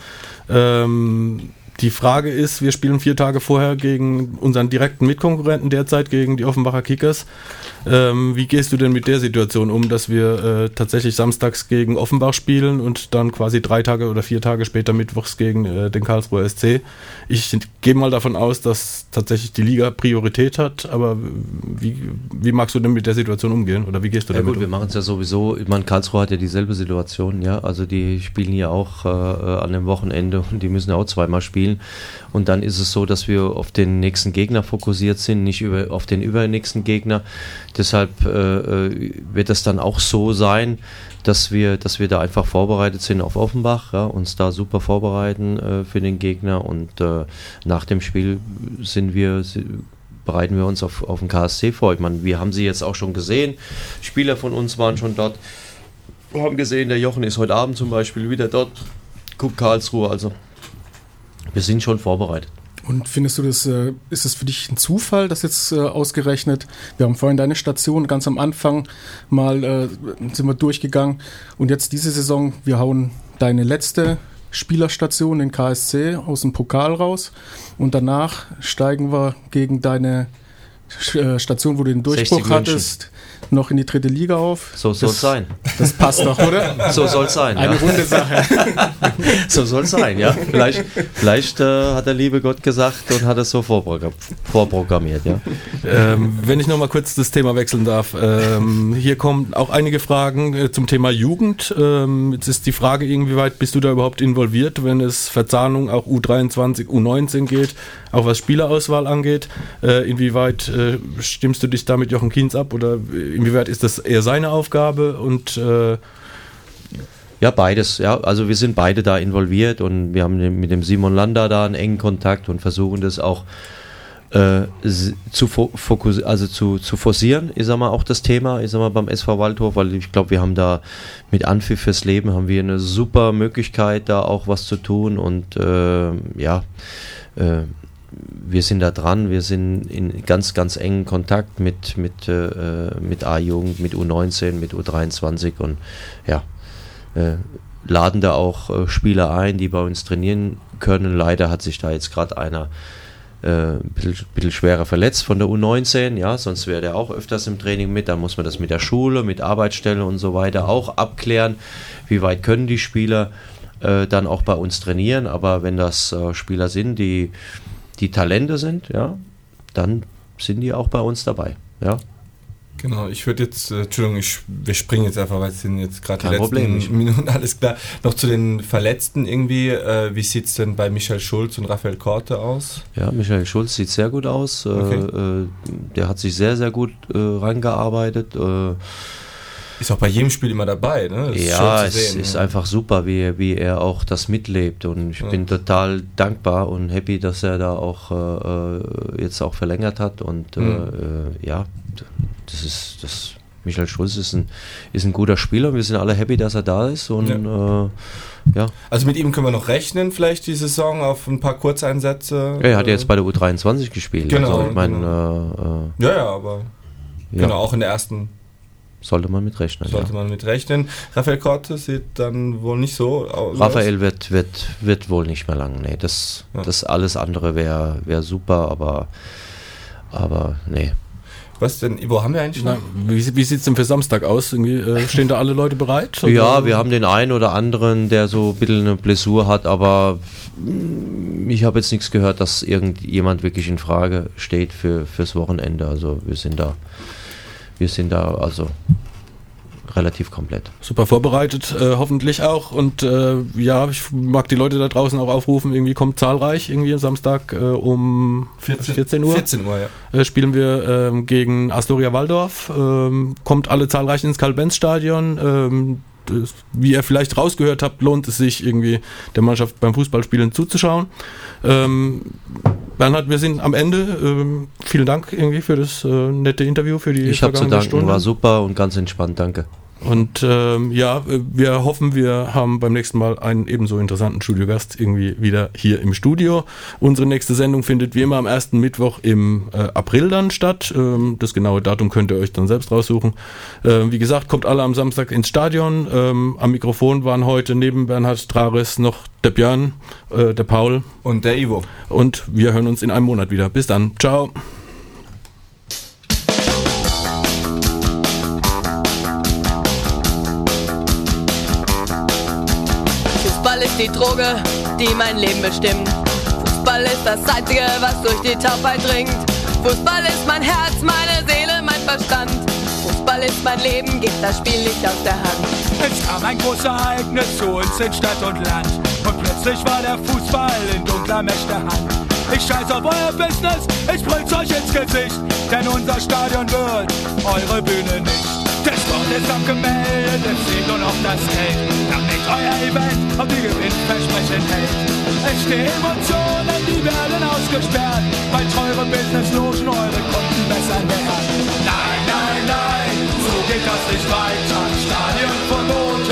Ähm, die Frage ist, wir spielen vier Tage vorher gegen unseren direkten Mitkonkurrenten derzeit, gegen die Offenbacher Kickers. Ähm, wie gehst du denn mit der Situation um, dass wir äh, tatsächlich samstags gegen Offenbach spielen und dann quasi drei Tage oder vier Tage später mittwochs gegen äh, den Karlsruher S C? Ich gehe mal davon aus, dass tatsächlich die Liga Priorität hat, aber wie, wie magst du denn mit der Situation umgehen oder wie gehst du ja, damit gut, um? Wir machen es ja sowieso, ich meine, Karlsruhe hat ja dieselbe Situation, ja, also die spielen ja auch äh, an dem Wochenende und die müssen ja auch zweimal spielen. Und dann ist es so, dass wir auf den nächsten Gegner fokussiert sind, nicht über, auf den übernächsten Gegner. Deshalb äh, wird es dann auch so sein, dass wir, dass wir da einfach vorbereitet sind auf Offenbach, ja, uns da super vorbereiten äh, für den Gegner und äh, nach dem Spiel sind wir, bereiten wir uns auf, auf den K S C vor. Ich meine, wir haben sie jetzt auch schon gesehen, Spieler von uns waren schon dort. Wir haben gesehen, der Jochen ist heute Abend zum Beispiel wieder dort, guckt Karlsruhe, also wir sind schon vorbereitet. Und findest du das, äh, ist es für dich ein Zufall, dass jetzt äh, ausgerechnet, wir haben vorhin deine Station ganz am Anfang mal, äh, sind wir durchgegangen und jetzt diese Saison, wir hauen deine letzte Spielerstation in K S C aus dem Pokal raus und danach steigen wir gegen deine äh, Station, wo du den Durchbruch hattest, noch in die dritte Liga auf. So soll es sein. Das passt doch, oder? So soll es sein. Eine ja. runde Sache. So soll es sein, ja. Vielleicht, vielleicht äh, hat der liebe Gott gesagt und hat es so vorprogramm- vorprogrammiert, ja. Ähm, wenn ich nochmal kurz das Thema wechseln darf. Ähm, hier kommen auch einige Fragen äh, zum Thema Jugend. Ähm, jetzt ist die Frage, inwieweit bist du da überhaupt involviert, wenn es Verzahnung auch U dreiundzwanzig, U neunzehn geht, auch was Spielerauswahl angeht. Äh, inwieweit äh, stimmst du dich da mit Jochen Kienz ab oder inwieweit ist das eher seine Aufgabe und äh ja, beides, ja. Also wir sind beide da involviert und wir haben mit dem Simon Lander da einen engen Kontakt und versuchen das auch äh, zu, fokus- also zu, zu forcieren, ich sag mal, auch das Thema, ich sag mal, beim S V Waldhof, weil ich glaube, wir haben da mit Anpfiff fürs Leben haben wir eine super Möglichkeit, da auch was zu tun und äh, ja, äh, wir sind da dran, wir sind in ganz, ganz engen Kontakt mit, mit, äh, mit A-Jugend, mit U neunzehn, mit U dreiundzwanzig und ja, äh, laden da auch äh, Spieler ein, die bei uns trainieren können. Leider hat sich da jetzt gerade einer äh, ein bisschen, bisschen schwerer verletzt von der U neunzehn, ja, sonst wäre der auch öfters im Training mit, dann muss man das mit der Schule, mit Arbeitsstelle und so weiter auch abklären, wie weit können die Spieler äh, dann auch bei uns trainieren, aber wenn das äh, Spieler sind, die die Talente sind, ja, dann sind die auch bei uns dabei, ja. Genau, ich würde jetzt, äh, Entschuldigung, ich, wir springen jetzt einfach, weil es sind jetzt gerade die Kein letzten Problem, ich- Minuten, alles klar. Noch zu den Verletzten irgendwie, äh, wie sieht es denn bei Michael Schulz und Raphael Korte aus? Ja, Michael Schulz sieht sehr gut aus, Okay. äh, äh, der hat sich sehr, sehr gut äh, rangearbeitet, äh, Ist auch bei jedem Spiel immer dabei, ne? Das ist ja, schön es zu sehen, ist ja. einfach super, wie, wie er auch das mitlebt und ich Ja. bin total dankbar und happy, dass er da auch äh, jetzt auch verlängert hat und äh, Mhm. äh, ja, das ist das. Michael Schulz ist ein, ist ein guter Spieler, wir sind alle happy, dass er da ist und ja. Äh, ja. Also mit ihm können wir noch rechnen, vielleicht die Saison auf ein paar Kurzeinsätze. Ja, er hat ja jetzt bei der U dreiundzwanzig gespielt. Genau, Also ich meine, genau. äh, Ja, ja, aber ja, genau, auch in der ersten sollte man mit rechnen. sollte Ja. man mit rechnen. Raphael Korte sieht dann wohl nicht so aus. Raphael wird, wird, wird wohl nicht mehr lang. Nee, das, Ja. das alles andere wäre wär super, aber, aber nee. Was denn? Wo haben wir eigentlich Na, noch? wie wie sieht es denn für Samstag aus? Irgendwie, äh, stehen da alle Leute bereit? Ja, Oder? wir haben den einen oder anderen, der so ein bisschen eine Blessur hat, aber mm, ich habe jetzt nichts gehört, dass irgendjemand wirklich in Frage steht für, fürs Wochenende. Also wir sind da, wir sind da also relativ komplett. Super vorbereitet, äh, hoffentlich auch. Und äh, ja, ich mag die Leute da draußen auch aufrufen, irgendwie kommt zahlreich, irgendwie am Samstag äh, um vierzehn Uhr. vierzehn Uhr, ja. Äh, spielen wir ähm, gegen Astoria Waldorf. Ähm, kommt alle zahlreich ins Karl-Benz-Stadion. Ähm, das, wie ihr vielleicht rausgehört habt, lohnt es sich irgendwie der Mannschaft beim Fußballspielen zuzuschauen. Ähm, Bernhard, wir sind am Ende. Ähm, vielen Dank irgendwie für das äh, nette Interview, für die Ich habe zu vergangene danken, Stunde. war super und ganz entspannt, danke. Und ähm, ja, wir hoffen, wir haben beim nächsten Mal einen ebenso interessanten Studiogast irgendwie wieder hier im Studio. Unsere nächste Sendung findet wie immer am ersten Mittwoch im äh, April dann statt. Ähm, das genaue Datum könnt ihr euch dann selbst raussuchen. Ähm, wie gesagt, kommt alle am Samstag ins Stadion. Ähm, am Mikrofon waren heute neben Bernhard Trares noch der Björn, äh, der Paul Und der Ivo. und wir hören uns in einem Monat wieder. Bis dann. Ciao. Fußball ist die Droge, die mein Leben bestimmt. Fußball ist das Einzige, was durch die Taubheit dringt. Fußball ist mein Herz, meine Seele, mein Verstand. Fußball ist mein Leben, gibt das Spiel nicht aus der Hand. Es kam ein großes Ereignis zu uns in Stadt und Land. Und plötzlich war der Fußball in dunkler Mächte Hand. Ich scheiß auf euer Business, ich brüll's euch ins Gesicht. Denn unser Stadion wird eure Bühne nicht. Der Sport ist abgemeldet, es fehlt nur noch das Geld, damit euer Event auf die Gewinnversprechen hält. Es stehen Emotionen, die werden ausgesperrt, weil teure Businesslogen eure Kunden besser nähern. Nein, nein, nein, so geht das nicht weiter. Stadionverbot,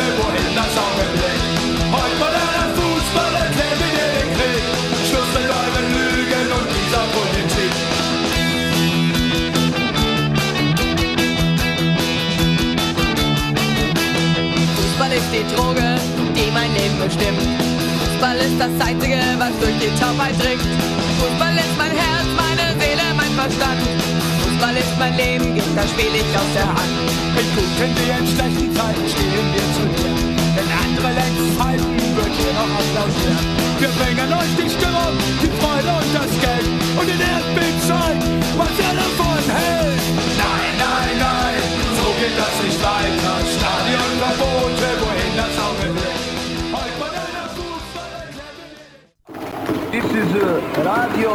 bestimmt. Fußball ist das Einzige, was durch die Taubheit dringt. Fußball ist mein Herz, meine Seele, mein Verstand. Fußball ist mein Leben, geht, das spiel ich aus der Hand. In guten wie in schlechten Zeiten stehen wir zu dir. Wenn andere längst halten, wird hier noch applaudiert. Wir bringen euch die Stimmung, die Freude und das Geld. Und in Erdbeet zeigt, was ihr davon hält. Nein, nein, nein, so geht das nicht weiter. Stadionverbote, wohin das Auge will. Heute bei einer Fußball. This is uh, Radio.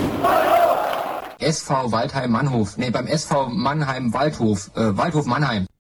S V Waldheim Mannhof. Nee, beim S V Mannheim Waldhof. Äh, Waldhof Mannheim.